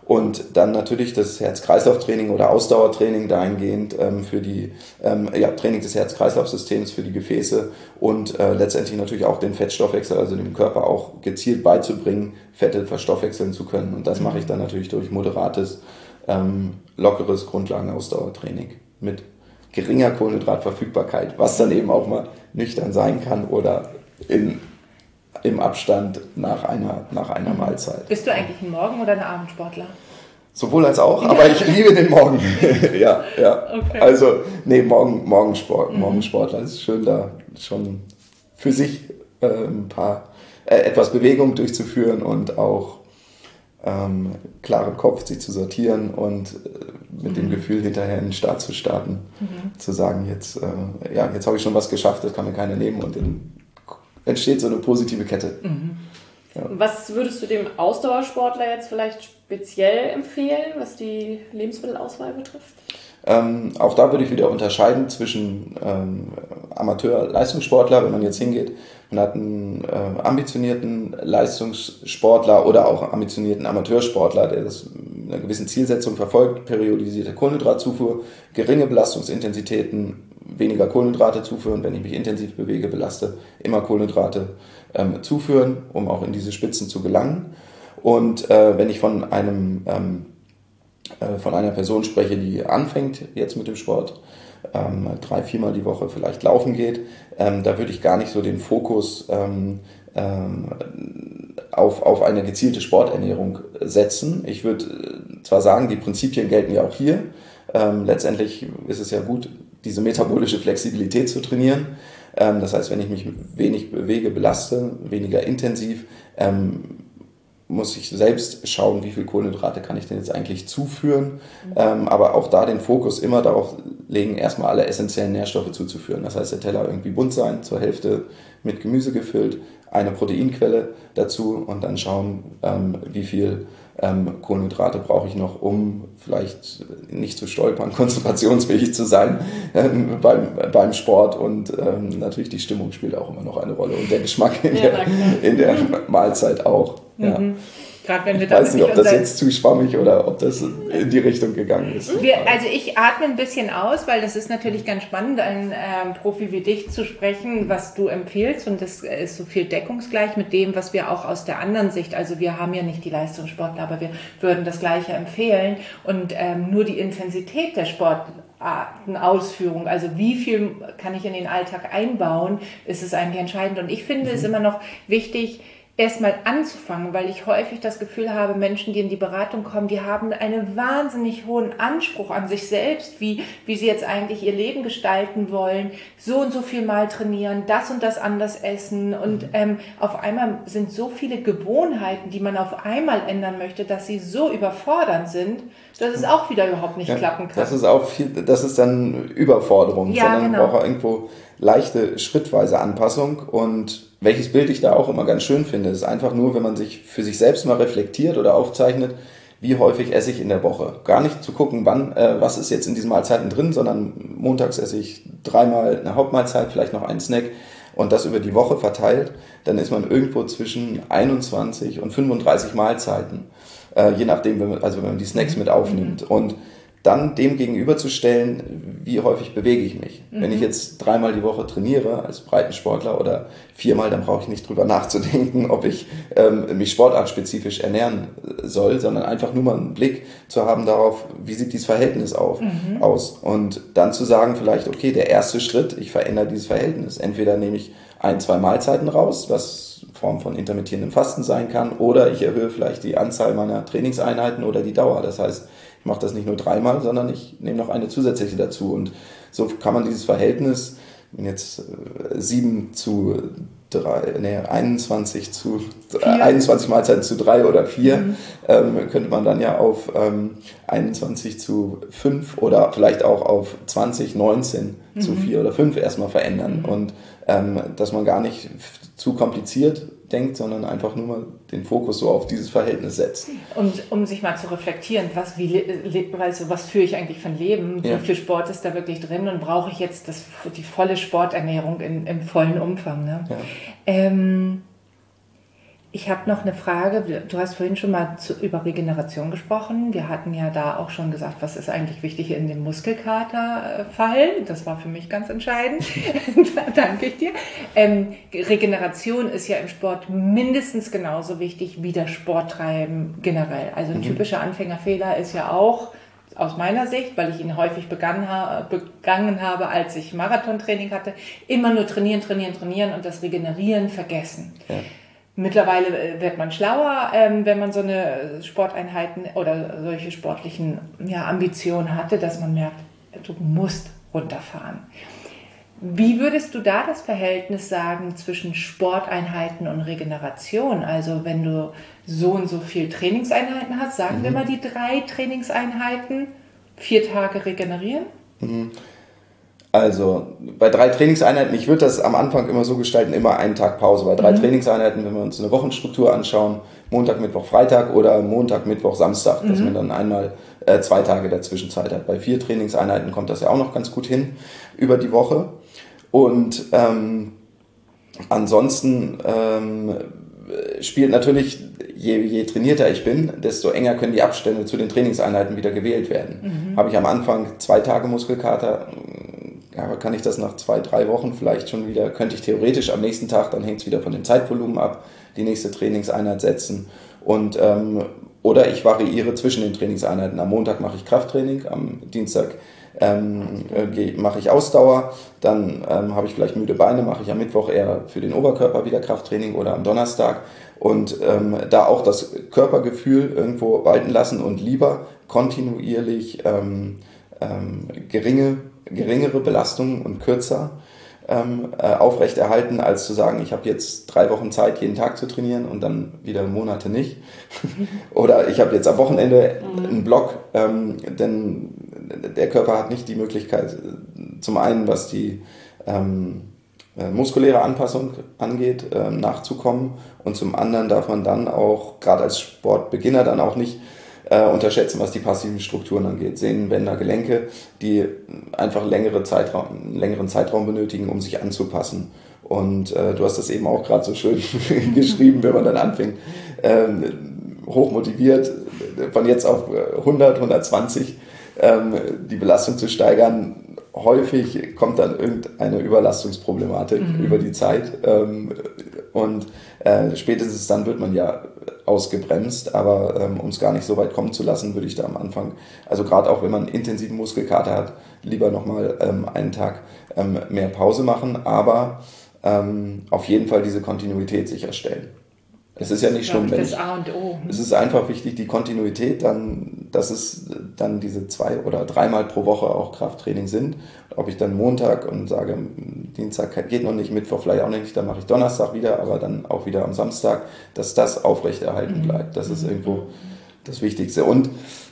Und dann natürlich das Herz-Kreislauf-Training oder Ausdauertraining dahingehend für die Training des Herz-Kreislauf-Systems für die Gefäße und letztendlich natürlich auch den Fettstoffwechsel, also dem Körper auch gezielt beizubringen, Fette verstoffwechseln zu können. Und das mache ich dann natürlich durch moderates, lockeres Grundlagenausdauertraining mit geringer Kohlenhydratverfügbarkeit, was dann eben auch mal nüchtern sein kann oder im Abstand nach einer Mahlzeit. Bist du eigentlich ein Morgen- oder ein Abendsportler? Sowohl als auch, aber ich liebe den Morgen. ja. Okay. Also, Morgensportler. Es ist schön, da schon für sich etwas Bewegung durchzuführen und auch klaren Kopf sich zu sortieren und mit dem Gefühl hinterher in den Start zu starten. Zu sagen, jetzt habe ich schon was geschafft, das kann mir keiner nehmen und dann entsteht so eine positive Kette. Ja. Was würdest du dem Ausdauersportler jetzt vielleicht speziell empfehlen, was die Lebensmittelauswahl betrifft? Auch da würde ich wieder unterscheiden zwischen Amateur-Leistungssportler, wenn man jetzt hingeht, man hat einen ambitionierten Leistungssportler oder auch ambitionierten Amateursportler, der das mit einer gewissen Zielsetzung verfolgt, periodisierte Kohlenhydratzufuhr, geringe Belastungsintensitäten, weniger Kohlenhydrate zuführen, wenn ich mich intensiv bewege, belaste, immer Kohlenhydrate zuführen, um auch in diese Spitzen zu gelangen. Und wenn ich von einer Person spreche, die anfängt jetzt mit dem Sport, 3-4 Mal die Woche vielleicht laufen geht, da würde ich gar nicht so den Fokus auf eine gezielte Sporternährung setzen. Ich würde zwar sagen, die Prinzipien gelten ja auch hier. Letztendlich ist es ja gut, diese metabolische Flexibilität zu trainieren. Das heißt, wenn ich mich wenig bewege, belaste, weniger intensiv, muss ich selbst schauen, wie viel Kohlenhydrate kann ich denn jetzt eigentlich zuführen. Aber auch da den Fokus immer darauf legen, erstmal alle essentiellen Nährstoffe zuzuführen. Das heißt, der Teller irgendwie bunt sein, zur Hälfte mit Gemüse gefüllt, eine Proteinquelle dazu und dann schauen, wie viel Kohlenhydrate brauche ich noch, um vielleicht nicht zu stolpern, konzentrationsfähig zu sein beim Sport und natürlich die Stimmung spielt auch immer noch eine Rolle und der Geschmack in der Mahlzeit auch. Ja. Gerade wenn wir ich weiß nicht, ob das jetzt zu schwammig oder ob das in die Richtung gegangen ist. Also ich atme ein bisschen aus, weil das ist natürlich ganz spannend, einen Profi wie dich zu sprechen, was du empfiehlst und das ist so viel deckungsgleich mit dem, was wir auch aus der anderen Sicht, also wir haben ja nicht die Leistungssportler, aber wir würden das Gleiche empfehlen und nur die Intensität der Sportartenausführung, also wie viel kann ich in den Alltag einbauen, ist es eigentlich entscheidend und ich finde es immer noch wichtig, erstmal anzufangen, weil ich häufig das Gefühl habe, Menschen, die in die Beratung kommen, die haben einen wahnsinnig hohen Anspruch an sich selbst, wie sie jetzt eigentlich ihr Leben gestalten wollen, so und so viel Mal trainieren, das und das anders essen und auf einmal sind so viele Gewohnheiten, die man auf einmal ändern möchte, dass sie so überfordernd sind, dass es auch wieder überhaupt nicht klappen kann. Das ist dann Überforderung, ja, sondern genau. braucht irgendwo leichte, schrittweise Anpassung und welches Bild ich da auch immer ganz schön finde, ist einfach nur, wenn man sich für sich selbst mal reflektiert oder aufzeichnet, wie häufig esse ich in der Woche. Gar nicht zu gucken, was ist jetzt in diesen Mahlzeiten drin, sondern montags esse ich 3-mal eine Hauptmahlzeit, vielleicht noch einen Snack und das über die Woche verteilt, dann ist man irgendwo zwischen 21 und 35 Mahlzeiten, je nachdem, wenn man die Snacks mit aufnimmt. Und dann dem gegenüberzustellen, wie häufig bewege ich mich. Wenn ich jetzt 3-mal die Woche trainiere als Breitensportler oder 4-mal, dann brauche ich nicht drüber nachzudenken, ob ich mich sportartspezifisch ernähren soll, sondern einfach nur mal einen Blick zu haben darauf, wie sieht dieses Verhältnis aus. Und dann zu sagen vielleicht, okay, der erste Schritt, ich verändere dieses Verhältnis. Entweder nehme ich 1-2 Mahlzeiten raus, was Form von intermittierendem Fasten sein kann, oder ich erhöhe vielleicht die Anzahl meiner Trainingseinheiten oder die Dauer. Das heißt, ich mache das nicht nur 3-mal, sondern ich nehme noch eine zusätzliche dazu. Und so kann man dieses Verhältnis, wenn jetzt 21 Mahlzeiten zu 3 oder 4, könnte man dann ja auf 21 zu 5 oder vielleicht auch auf 19 zu 4 oder 5 erstmal verändern. Und dass man gar nicht zu kompliziert denkt, sondern einfach nur mal den Fokus so auf dieses Verhältnis setzt. Um sich mal zu reflektieren, was führe ich eigentlich für ein Leben, wie viel Sport ist da wirklich drin und brauche ich jetzt die volle Sporternährung im vollen Umfang. Ne? Ja. Ich habe noch eine Frage. Du hast vorhin schon mal über Regeneration gesprochen. Wir hatten ja da auch schon gesagt, was ist eigentlich wichtig in dem Muskelkaterfall. Das war für mich ganz entscheidend. Danke ich dir. Regeneration ist ja im Sport mindestens genauso wichtig wie das Sporttreiben generell. Also ein typischer Anfängerfehler ist ja auch, aus meiner Sicht, weil ich ihn häufig begangen habe, als ich Marathontraining hatte, immer nur trainieren und das Regenerieren vergessen. Ja. Mittlerweile wird man schlauer, wenn man so eine Sporteinheiten oder solche sportlichen Ambitionen hatte, dass man merkt, du musst runterfahren. Wie würdest du da das Verhältnis sagen zwischen Sporteinheiten und Regeneration? Also wenn du so und so viel Trainingseinheiten hast, sagen wir mal die 3 Trainingseinheiten, 4 Tage regenerieren? Also bei 3 Trainingseinheiten, ich würde das am Anfang immer so gestalten, immer einen Tag Pause. Bei 3 Trainingseinheiten, wenn wir uns eine Wochenstruktur anschauen, Montag, Mittwoch, Freitag oder Montag, Mittwoch, Samstag, dass man dann einmal 2 Tage dazwischen Zeit hat. Bei 4 Trainingseinheiten kommt das ja auch noch ganz gut hin über die Woche. Und ansonsten spielt natürlich, je trainierter ich bin, desto enger können die Abstände zu den Trainingseinheiten wieder gewählt werden. Habe ich am Anfang 2 Tage Muskelkater, kann ich das nach 2-3 Wochen vielleicht schon wieder, könnte ich theoretisch am nächsten Tag, dann hängt es wieder von dem Zeitvolumen ab, die nächste Trainingseinheit setzen. Und, oder ich variiere zwischen den Trainingseinheiten. Am Montag mache ich Krafttraining, am Dienstag mache ich Ausdauer, dann habe ich vielleicht müde Beine, mache ich am Mittwoch eher für den Oberkörper wieder Krafttraining oder am Donnerstag und da auch das Körpergefühl irgendwo walten lassen und lieber kontinuierlich geringere Belastungen und kürzer aufrechterhalten, als zu sagen, ich habe jetzt 3 Wochen Zeit, jeden Tag zu trainieren und dann wieder Monate nicht. Oder ich habe jetzt am Wochenende einen Block, denn der Körper hat nicht die Möglichkeit, zum einen, was die muskuläre Anpassung angeht, nachzukommen und zum anderen darf man dann auch, gerade als Sportbeginner, dann auch nicht unterschätzen, was die passiven Strukturen angeht. Sehnen, Bänder, Gelenke, die einfach einen längeren Zeitraum benötigen, um sich anzupassen. Und du hast das eben auch gerade so schön geschrieben, wenn man dann anfängt, hochmotiviert, von jetzt auf 100, 120 die Belastung zu steigern. Häufig kommt dann irgendeine Überlastungsproblematik über die Zeit und spätestens dann wird man ja ausgebremst, aber um es gar nicht so weit kommen zu lassen, würde ich da am Anfang, also gerade auch wenn man intensiven Muskelkater hat, lieber nochmal einen Tag mehr Pause machen, aber auf jeden Fall diese Kontinuität sicherstellen. Es ist ja nicht schlimm, das A und O. Es ist einfach wichtig, die Kontinuität, dass es dann diese 2 oder 3 Mal pro Woche auch Krafttraining sind. Ob ich dann Montag und sage, Dienstag geht noch nicht, Mittwoch vielleicht auch nicht, dann mache ich Donnerstag wieder, aber dann auch wieder am Samstag, dass das aufrechterhalten bleibt. Das ist irgendwo das Wichtigste. Und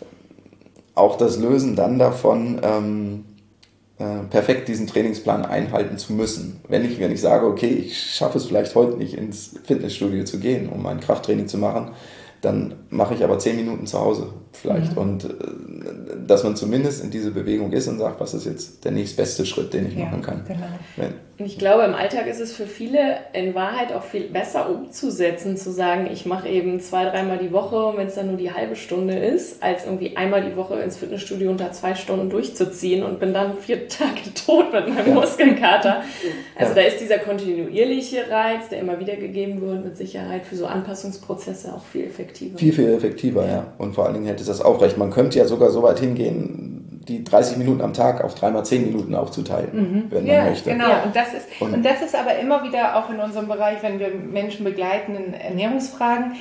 auch das Lösen dann davon, perfekt diesen Trainingsplan einhalten zu müssen. Wenn ich sage, okay, ich schaffe es vielleicht heute nicht ins Fitnessstudio zu gehen, um mein Krafttraining zu machen, dann mache ich aber 10 Minuten zu Hause vielleicht. Und dass man zumindest in diese Bewegung ist und sagt, was ist jetzt der nächstbeste Schritt, den ich machen kann. Genau. Und ich glaube, im Alltag ist es für viele in Wahrheit auch viel besser umzusetzen, zu sagen, ich mache eben 2-3 Mal die Woche, wenn es dann nur die halbe Stunde ist, als irgendwie einmal die Woche ins Fitnessstudio unter 2 Stunden durchzuziehen und bin dann 4 Tage tot mit meinem Muskelkater. Also da ist dieser kontinuierliche Reiz, der immer wieder gegeben wird, mit Sicherheit für so Anpassungsprozesse auch viel effektiver. Viel effektiver, ja. Und vor allen Dingen hält es das aufrecht. Man könnte ja sogar so weit hingehen, die 30 Minuten am Tag auf 3 mal 10 Minuten aufzuteilen, wenn man möchte. Genau. Und das ist aber immer wieder auch in unserem Bereich, wenn wir Menschen begleiten in Ernährungsfragen,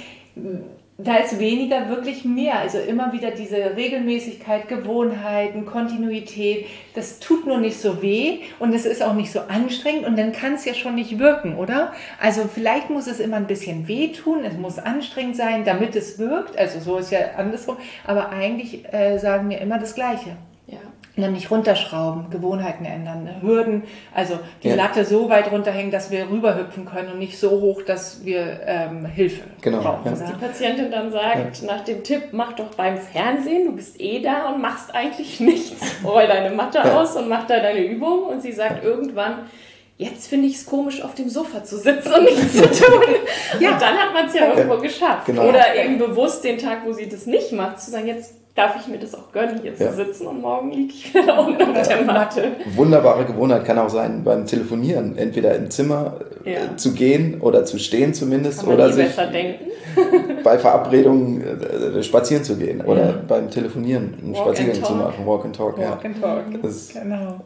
da ist weniger wirklich mehr. Also immer wieder diese Regelmäßigkeit, Gewohnheiten, Kontinuität, das tut nur nicht so weh und es ist auch nicht so anstrengend und dann kann es ja schon nicht wirken, oder? Also vielleicht muss es immer ein bisschen wehtun, es muss anstrengend sein, damit es wirkt. Also so ist ja andersrum. Aber eigentlich sagen wir immer das Gleiche. Nämlich runterschrauben, Gewohnheiten ändern, Hürden, also die Latte so weit runterhängen, dass wir rüberhüpfen können und nicht so hoch, dass wir Hilfe brauchen. Dass die Patientin dann sagt, nach dem Tipp, mach doch beim Fernsehen, du bist da und machst eigentlich nichts. Roll deine Matte aus und mach da deine Übung und sie sagt irgendwann, jetzt finde ich es komisch, auf dem Sofa zu sitzen und nichts zu tun. Ja. Und dann hat man es ja irgendwo geschafft. Genau. Oder eben bewusst den Tag, wo sie das nicht macht, zu sagen, jetzt darf ich mir das auch gönnen, hier zu sitzen und morgen liege ich wieder da unten auf der Matte. Wunderbare Gewohnheit kann auch sein, beim Telefonieren entweder im Zimmer zu gehen oder zu stehen zumindest. Kann man oder sich sich besser denken. bei Verabredungen spazieren zu gehen oder beim Telefonieren einen Walk Spaziergang and zu talk. machen. Walk and Talk. Walk and Talk. Das, Genau.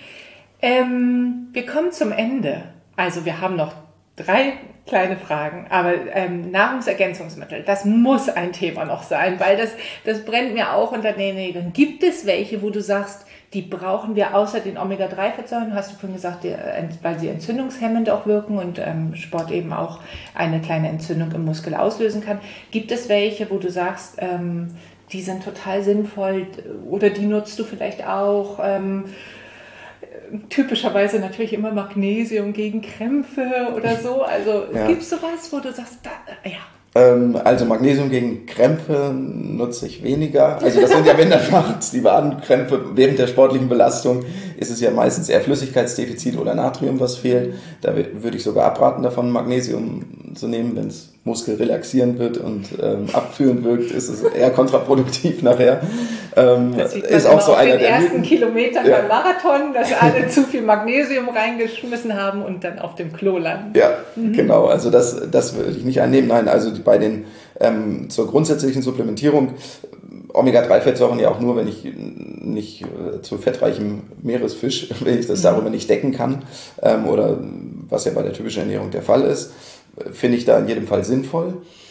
Wir kommen zum Ende. Also wir haben noch 3 kleine Fragen, aber Nahrungsergänzungsmittel, das muss ein Thema noch sein, weil das brennt mir auch unter den Nägeln. Gibt es welche, wo du sagst, die brauchen wir außer den Omega-3-Fettsäuren, hast du vorhin gesagt, weil sie entzündungshemmend auch wirken und Sport eben auch eine kleine Entzündung im Muskel auslösen kann. Gibt es welche, wo du sagst, die sind total sinnvoll oder die nutzt du vielleicht auch? Typischerweise natürlich immer Magnesium gegen Krämpfe oder so. Also gibt es sowas, wo du sagst, also Magnesium gegen Krämpfe nutze ich weniger. Also das sind ja, wenn dann macht die Wadenkrämpfe während der sportlichen Belastung, ist es ja meistens eher Flüssigkeitsdefizit oder Natrium, was fehlt. Da würde ich sogar abraten davon, Magnesium zu nehmen. Wenn es muskelrelaxierend wird und abführend wirkt, ist es eher kontraproduktiv nachher. das sieht man ist auch so auf einer den der ersten Mythen. Kilometern beim Marathon, dass alle zu viel Magnesium reingeschmissen haben und dann auf dem Klo landen. Ja, genau. Also das würde ich nicht einnehmen. Nein, also bei den zur grundsätzlichen Supplementierung Omega-3-Fettsäuren ja auch nur, wenn ich nicht zu fettreichem Meeresfisch, wenn ich das darüber nicht decken kann, oder was ja bei der typischen Ernährung der Fall ist, finde ich da in jedem Fall sinnvoll.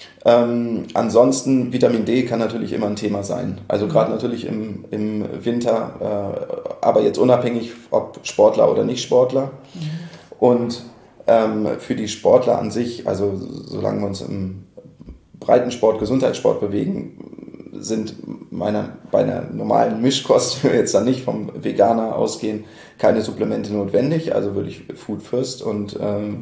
Ansonsten, Vitamin D kann natürlich immer ein Thema sein. Also gerade natürlich im Winter, aber jetzt unabhängig, ob Sportler oder nicht Sportler. Und für die Sportler an sich, also solange wir uns im Breitensport, Gesundheitssport bewegen, sind bei einer normalen Mischkost, wenn wir jetzt dann nicht vom Veganer ausgehen, keine Supplemente notwendig. Also würde ich Food First und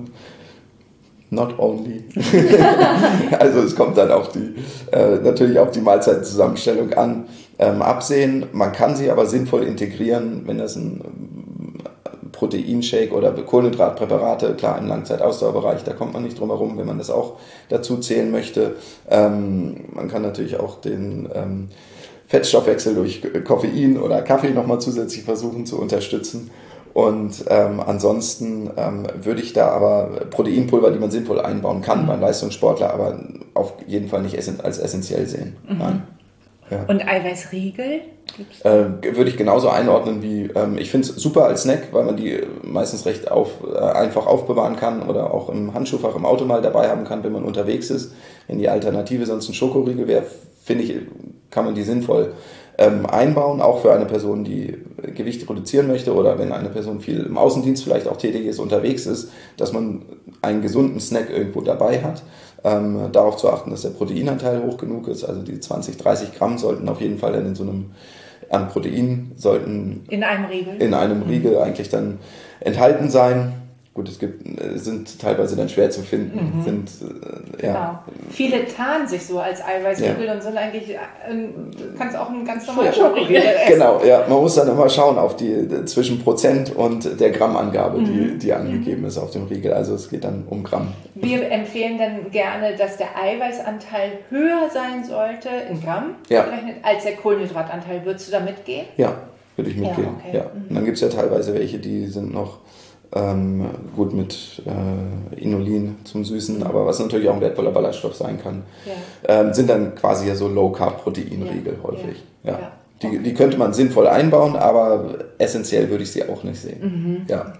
not only. Also es kommt dann auf natürlich auf die Mahlzeitenzusammenstellung an. Absehen, man kann sie aber sinnvoll integrieren, wenn das ein Proteinshake oder Kohlenhydratpräparate, klar im Langzeitausdauerbereich, da kommt man nicht drum herum, wenn man das auch dazu zählen möchte. Man kann natürlich auch den Fettstoffwechsel durch Koffein oder Kaffee nochmal zusätzlich versuchen zu unterstützen. Und ansonsten würde ich da aber Proteinpulver, die man sinnvoll einbauen kann beim Leistungssportler, aber auf jeden Fall nicht als essentiell sehen. Nein. Ja. Und Eiweißriegel? Würde ich genauso einordnen wie, ich finde es super als Snack, weil man die meistens recht einfach aufbewahren kann oder auch im Handschuhfach im Auto mal dabei haben kann, wenn man unterwegs ist. Wenn die Alternative sonst ein Schokoriegel wäre, finde ich, kann man die sinnvoll einbauen, auch für eine Person, die Gewicht reduzieren möchte oder wenn eine Person viel im Außendienst vielleicht auch tätig ist, unterwegs ist, dass man einen gesunden Snack irgendwo dabei hat. Darauf zu achten, dass der Proteinanteil hoch genug ist, also die 20, 30 Gramm sollten auf jeden Fall dann in so einem an Protein sollten in einem Riegel eigentlich dann enthalten sein. Gut, sind teilweise dann schwer zu finden. Genau. Viele tarnen sich so als Eiweißriegel und sind eigentlich, kannst auch einen ganz normalen Schokoriegel essen. Genau, ja. Man muss dann immer schauen auf die zwischen Prozent und der Grammangabe, die angegeben ist auf dem Riegel. Also es geht dann um Gramm. Wir empfehlen dann gerne, dass der Eiweißanteil höher sein sollte, in Gramm gerechnet, als der Kohlenhydratanteil. Würdest du da mitgehen? Ja, würde ich mitgehen. Ja, okay. Ja. Und dann gibt es ja teilweise welche, die sind noch gut mit Inulin zum Süßen, aber was natürlich auch ein wertvoller Ballaststoff sein kann, sind dann quasi ja so Low-Carb-Proteinriegel häufig. Ja. Die könnte man sinnvoll einbauen, aber essentiell würde ich sie auch nicht sehen. Ja.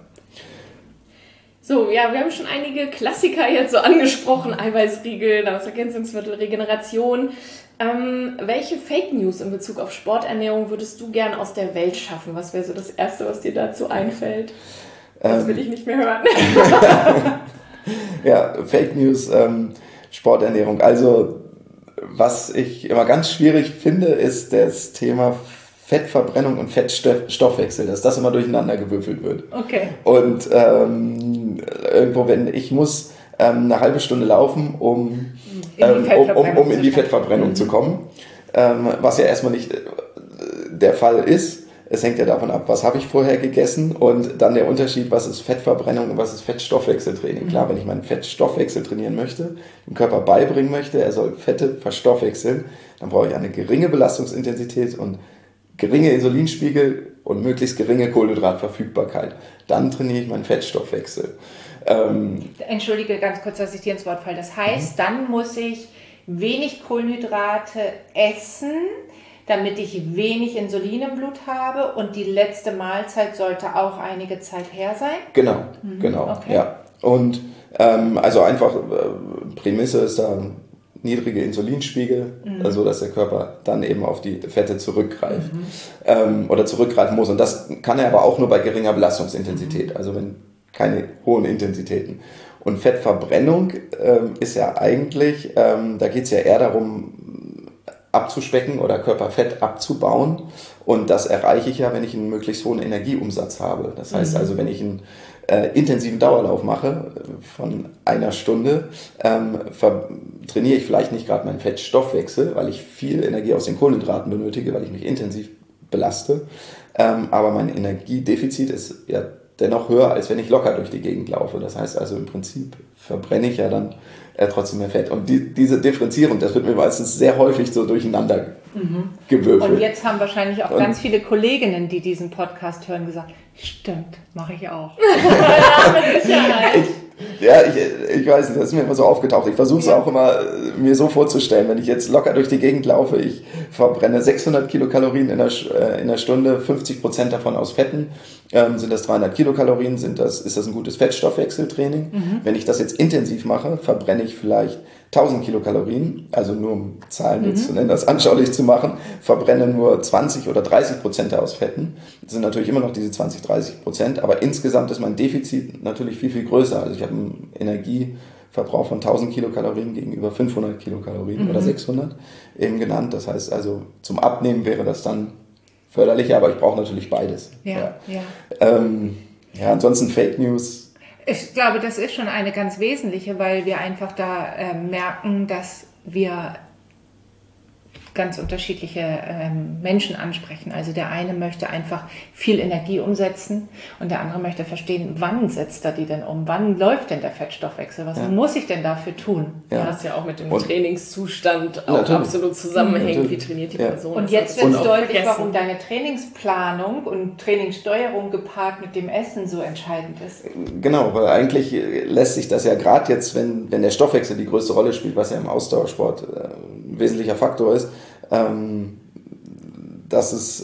So, ja, wir haben schon einige Klassiker jetzt so angesprochen, Eiweißriegel, Nahrungsergänzungsmittel, Regeneration. Welche Fake News in Bezug auf Sporternährung würdest du gern aus der Welt schaffen? Was wäre so das Erste, was dir dazu einfällt? Das will ich nicht mehr hören. Ja, Fake News, Sporternährung. Also, was ich immer ganz schwierig finde, ist das Thema Fettverbrennung und Fettstoffwechsel, dass das immer durcheinander gewürfelt wird. Okay. Und irgendwo, wenn ich muss eine halbe Stunde laufen, um in die Fettverbrennung zu kommen, was ja erstmal nicht der Fall ist. es hängt ja davon ab, was habe ich vorher gegessen und dann der Unterschied, was ist Fettverbrennung und was ist Fettstoffwechseltraining. Klar, wenn ich meinen Fettstoffwechsel trainieren möchte, dem Körper beibringen möchte, er soll Fette verstoffwechseln, dann brauche ich eine geringe Belastungsintensität und geringe Insulinspiegel und möglichst geringe Kohlenhydratverfügbarkeit. Dann trainiere ich meinen Fettstoffwechsel. Entschuldige ganz kurz, dass ich dir ins Wort falle. Das heißt, dann muss ich wenig Kohlenhydrate essen, damit ich wenig Insulin im Blut habe und die letzte Mahlzeit sollte auch einige Zeit her sein? Genau, okay. Ja. Und also einfach Prämisse ist da niedrige Insulinspiegel, so dass der Körper dann eben auf die Fette zurückgreift oder zurückgreifen muss. Und das kann er aber auch nur bei geringer Belastungsintensität, also wenn keine hohen Intensitäten. Und Fettverbrennung ist ja eigentlich, da geht es ja eher darum, abzuspecken oder Körperfett abzubauen. Und das erreiche ich ja, wenn ich einen möglichst hohen Energieumsatz habe. Das heißt also, wenn ich einen intensiven Dauerlauf mache von einer Stunde, trainiere ich vielleicht nicht gerade meinen Fettstoffwechsel, weil ich viel Energie aus den Kohlenhydraten benötige, weil ich mich intensiv belaste. Aber mein Energiedefizit ist ja dennoch höher, als wenn ich locker durch die Gegend laufe. Das heißt also, im Prinzip verbrenne ich ja dann trotzdem mehr Fett. Und diese Differenzierung, das wird mir meistens sehr häufig so durcheinander gewürfelt. Und jetzt haben wahrscheinlich auch ganz viele Kolleginnen, die diesen Podcast hören, gesagt, stimmt, mache ich auch. Ja, mit Sicherheit. Ich weiß nicht, das ist mir immer so aufgetaucht. Ich versuche es auch immer mir so vorzustellen, wenn ich jetzt locker durch die Gegend laufe, ich verbrenne 600 Kilokalorien in der Stunde, 50% davon aus Fetten, sind das 300 Kilokalorien, ist das ein gutes Fettstoffwechseltraining. Wenn ich das jetzt intensiv mache, verbrenne ich vielleicht 1000 Kilokalorien, also nur um Zahlen jetzt zu nennen, das anschaulich zu machen, verbrenne nur 20 oder 30% aus Fetten. Das sind natürlich immer noch diese 20-30%, aber insgesamt ist mein Defizit natürlich viel, viel größer. Also ich habe einen Energieverbrauch von 1000 Kilokalorien gegenüber 500 Kilokalorien oder 600 eben genannt. Das heißt also, zum Abnehmen wäre das dann förderlicher, aber ich brauche natürlich beides. Ja. Ansonsten Fake News. Ich glaube, das ist schon eine ganz wesentliche, weil wir einfach da merken, dass wir ganz unterschiedliche Menschen ansprechen. Also der eine möchte einfach viel Energie umsetzen und der andere möchte verstehen, wann setzt er die denn um? Wann läuft denn der Fettstoffwechsel? Was muss ich denn dafür tun? Ja. Das ja auch mit dem Trainingszustand auch absolut zusammenhängt. Wie trainiert die Person? Und jetzt wird es deutlich, warum deine Trainingsplanung und Trainingssteuerung gepaart mit dem Essen so entscheidend ist. Genau, weil eigentlich lässt sich das ja gerade jetzt, wenn der Stoffwechsel die größte Rolle spielt, was ja im Ausdauersport ein wesentlicher Faktor ist, dass es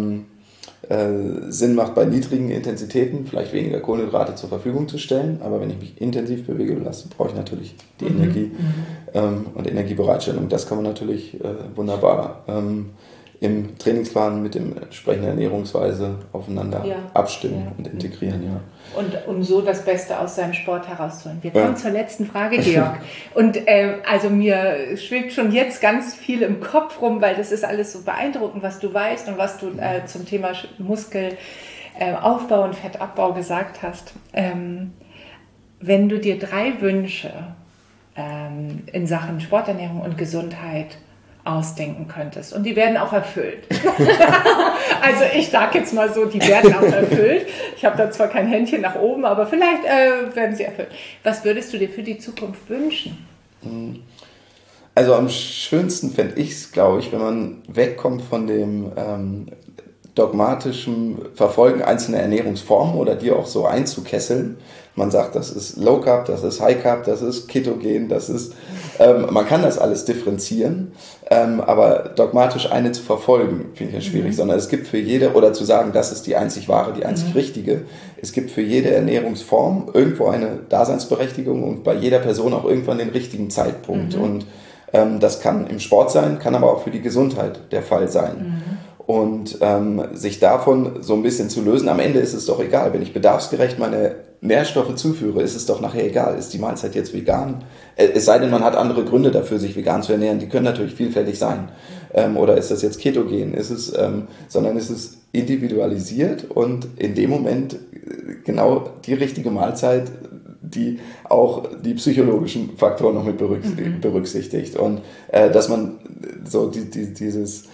Sinn macht, bei niedrigen Intensitäten vielleicht weniger Kohlenhydrate zur Verfügung zu stellen. Aber wenn ich mich intensiv bewege, brauche ich natürlich die Energie und Energiebereitstellung. Das kann man natürlich wunderbar im Trainingsplan mit dem entsprechenden Ernährungsweise aufeinander abstimmen und integrieren. Ja. Und um so das Beste aus seinem Sport herauszuholen. Wir kommen zur letzten Frage, Georg. Und also mir schwebt schon jetzt ganz viel im Kopf rum, weil das ist alles so beeindruckend, was du weißt und was du zum Thema Muskelaufbau und Fettabbau gesagt hast. Wenn du dir 3 Wünsche in Sachen Sporternährung und Gesundheit ausdenken könntest. Und die werden auch erfüllt. Also ich sage jetzt mal so, die werden auch erfüllt. Ich habe da zwar kein Händchen nach oben, aber vielleicht werden sie erfüllt. Was würdest du dir für die Zukunft wünschen? Also am schönsten fände ich es, glaube ich, wenn man wegkommt von dem dogmatischen Verfolgen einzelner Ernährungsformen oder die auch so einzukesseln. Man sagt, das ist Low Carb, das ist High Carb, das ist Ketogen, das ist, man kann das alles differenzieren, aber dogmatisch eine zu verfolgen, finde ich ja schwierig, sondern es gibt für jede, oder zu sagen, das ist die einzig wahre, die einzig richtige, es gibt für jede Ernährungsform irgendwo eine Daseinsberechtigung und bei jeder Person auch irgendwann den richtigen Zeitpunkt. Und das kann im Sport sein, kann aber auch für die Gesundheit der Fall sein. Und sich davon so ein bisschen zu lösen, am Ende ist es doch egal, wenn ich bedarfsgerecht meine Nährstoffe zuführe, ist es doch nachher egal, ist die Mahlzeit jetzt vegan, es sei denn, man hat andere Gründe dafür, sich vegan zu ernähren, die können natürlich vielfältig sein, oder ist das jetzt ketogen, sondern es ist individualisiert und in dem Moment genau die richtige Mahlzeit, die auch die psychologischen Faktoren noch mit berücksichtigt und dass man so dieses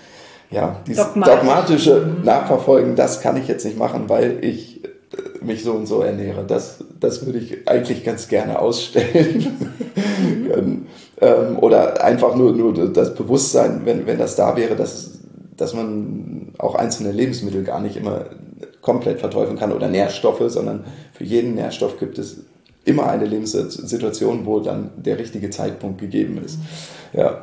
ja, dieses dogmatische Nachverfolgen, das kann ich jetzt nicht machen, weil ich mich so und so ernähre. Das würde ich eigentlich ganz gerne ausstellen. Oder einfach nur das Bewusstsein, wenn das da wäre, dass man auch einzelne Lebensmittel gar nicht immer komplett verteufeln kann oder Nährstoffe, sondern für jeden Nährstoff gibt es immer eine Lebenssituation, wo dann der richtige Zeitpunkt gegeben ist. Ja.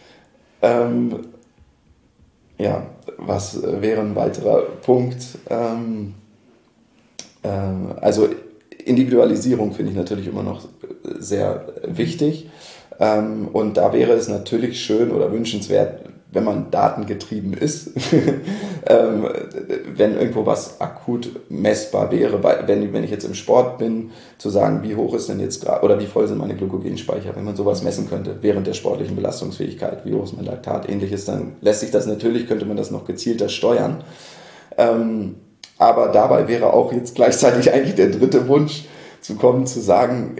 Ja, was wäre ein weiterer Punkt? Also Individualisierung finde ich natürlich immer noch sehr wichtig. Und da wäre es natürlich schön oder wünschenswert, wenn man datengetrieben ist, wenn irgendwo was akut messbar wäre, wenn ich jetzt im Sport bin, zu sagen, wie hoch ist denn jetzt gerade oder wie voll sind meine Glykogenspeicher, wenn man sowas messen könnte während der sportlichen Belastungsfähigkeit, wie hoch ist mein Laktat, ähnliches, dann lässt sich das natürlich, könnte man das noch gezielter steuern. Aber dabei wäre auch jetzt gleichzeitig eigentlich der dritte Wunsch zu kommen, zu sagen,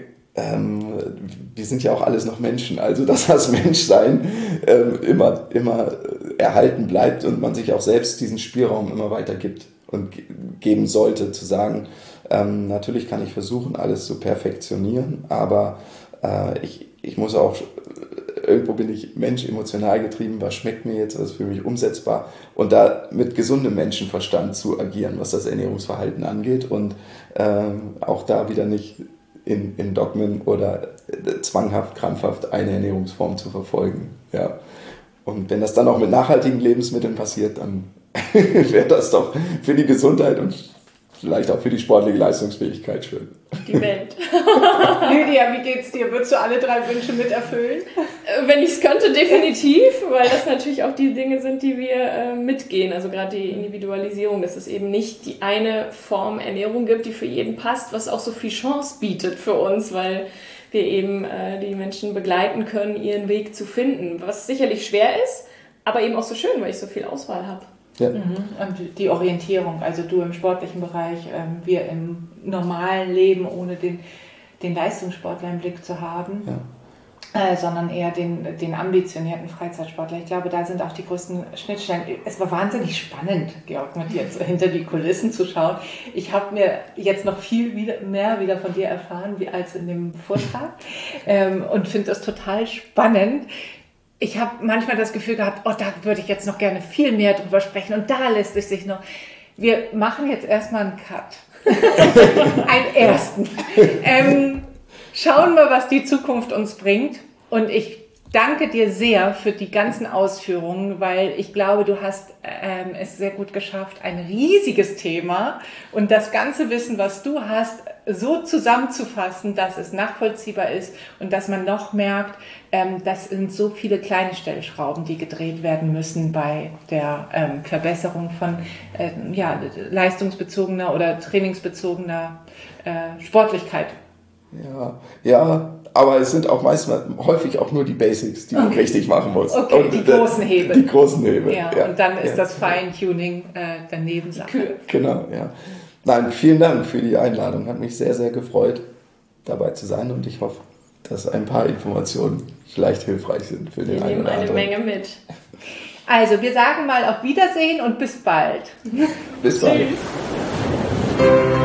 wir sind ja auch alles noch Menschen, also dass das Menschsein immer erhalten bleibt und man sich auch selbst diesen Spielraum immer weiter gibt und geben sollte, zu sagen, natürlich kann ich versuchen, alles zu perfektionieren, aber ich muss auch, irgendwo bin ich Mensch emotional getrieben, was schmeckt mir jetzt, was ist für mich umsetzbar und da mit gesundem Menschenverstand zu agieren, was das Ernährungsverhalten angeht und auch da wieder nicht in Dogmen oder zwanghaft, krampfhaft eine Ernährungsform zu verfolgen. Ja. Und wenn das dann auch mit nachhaltigen Lebensmitteln passiert, dann wäre das doch für die Gesundheit und vielleicht auch für die sportliche Leistungsfähigkeit schön. Die Welt. Lydia, wie geht's dir? Würdest du alle 3 Wünsche miterfüllen? Wenn ich es könnte, definitiv, weil das natürlich auch die Dinge sind, die wir mitgehen. Also gerade die Individualisierung, dass es eben nicht die eine Form Ernährung gibt, die für jeden passt, was auch so viel Chance bietet für uns, weil wir eben die Menschen begleiten können, ihren Weg zu finden, was sicherlich schwer ist, aber eben auch so schön, weil ich so viel Auswahl habe. Ja. Und die Orientierung, also du im sportlichen Bereich, wir im normalen Leben, ohne den Leistungssportler im Blick zu haben, sondern eher den ambitionierten Freizeitsportler. Ich glaube, da sind auch die größten Schnittstellen. Es war wahnsinnig spannend, Georg, mit dir jetzt hinter die Kulissen zu schauen. Ich habe mir jetzt noch viel mehr wieder von dir erfahren, als in dem Vortrag und finde das total spannend. Ich habe manchmal das Gefühl gehabt, oh, da würde ich jetzt noch gerne viel mehr drüber sprechen und da lässt es sich noch. Wir machen jetzt erstmal einen Cut. Einen ersten. Schauen wir, was die Zukunft uns bringt. Und ich danke dir sehr für die ganzen Ausführungen, weil ich glaube, du hast es sehr gut geschafft, ein riesiges Thema und das ganze Wissen, was du hast, so zusammenzufassen, dass es nachvollziehbar ist und dass man noch merkt, das sind so viele kleine Stellschrauben, die gedreht werden müssen bei der Verbesserung von leistungsbezogener oder trainingsbezogener Sportlichkeit. Ja, aber es sind auch häufig auch nur die Basics, die man richtig machen muss. Okay, und die großen Hebel. Die großen Hebel. Ja, und dann ist das Feintuning daneben Sache. Genau, ja. Nein, vielen Dank für die Einladung. Hat mich sehr, sehr gefreut, dabei zu sein und ich hoffe, dass ein paar Informationen vielleicht hilfreich sind für den einen oder anderen. Wir nehmen eine Menge mit. Also, wir sagen mal auf Wiedersehen und bis bald. Bis bald. Tschüss.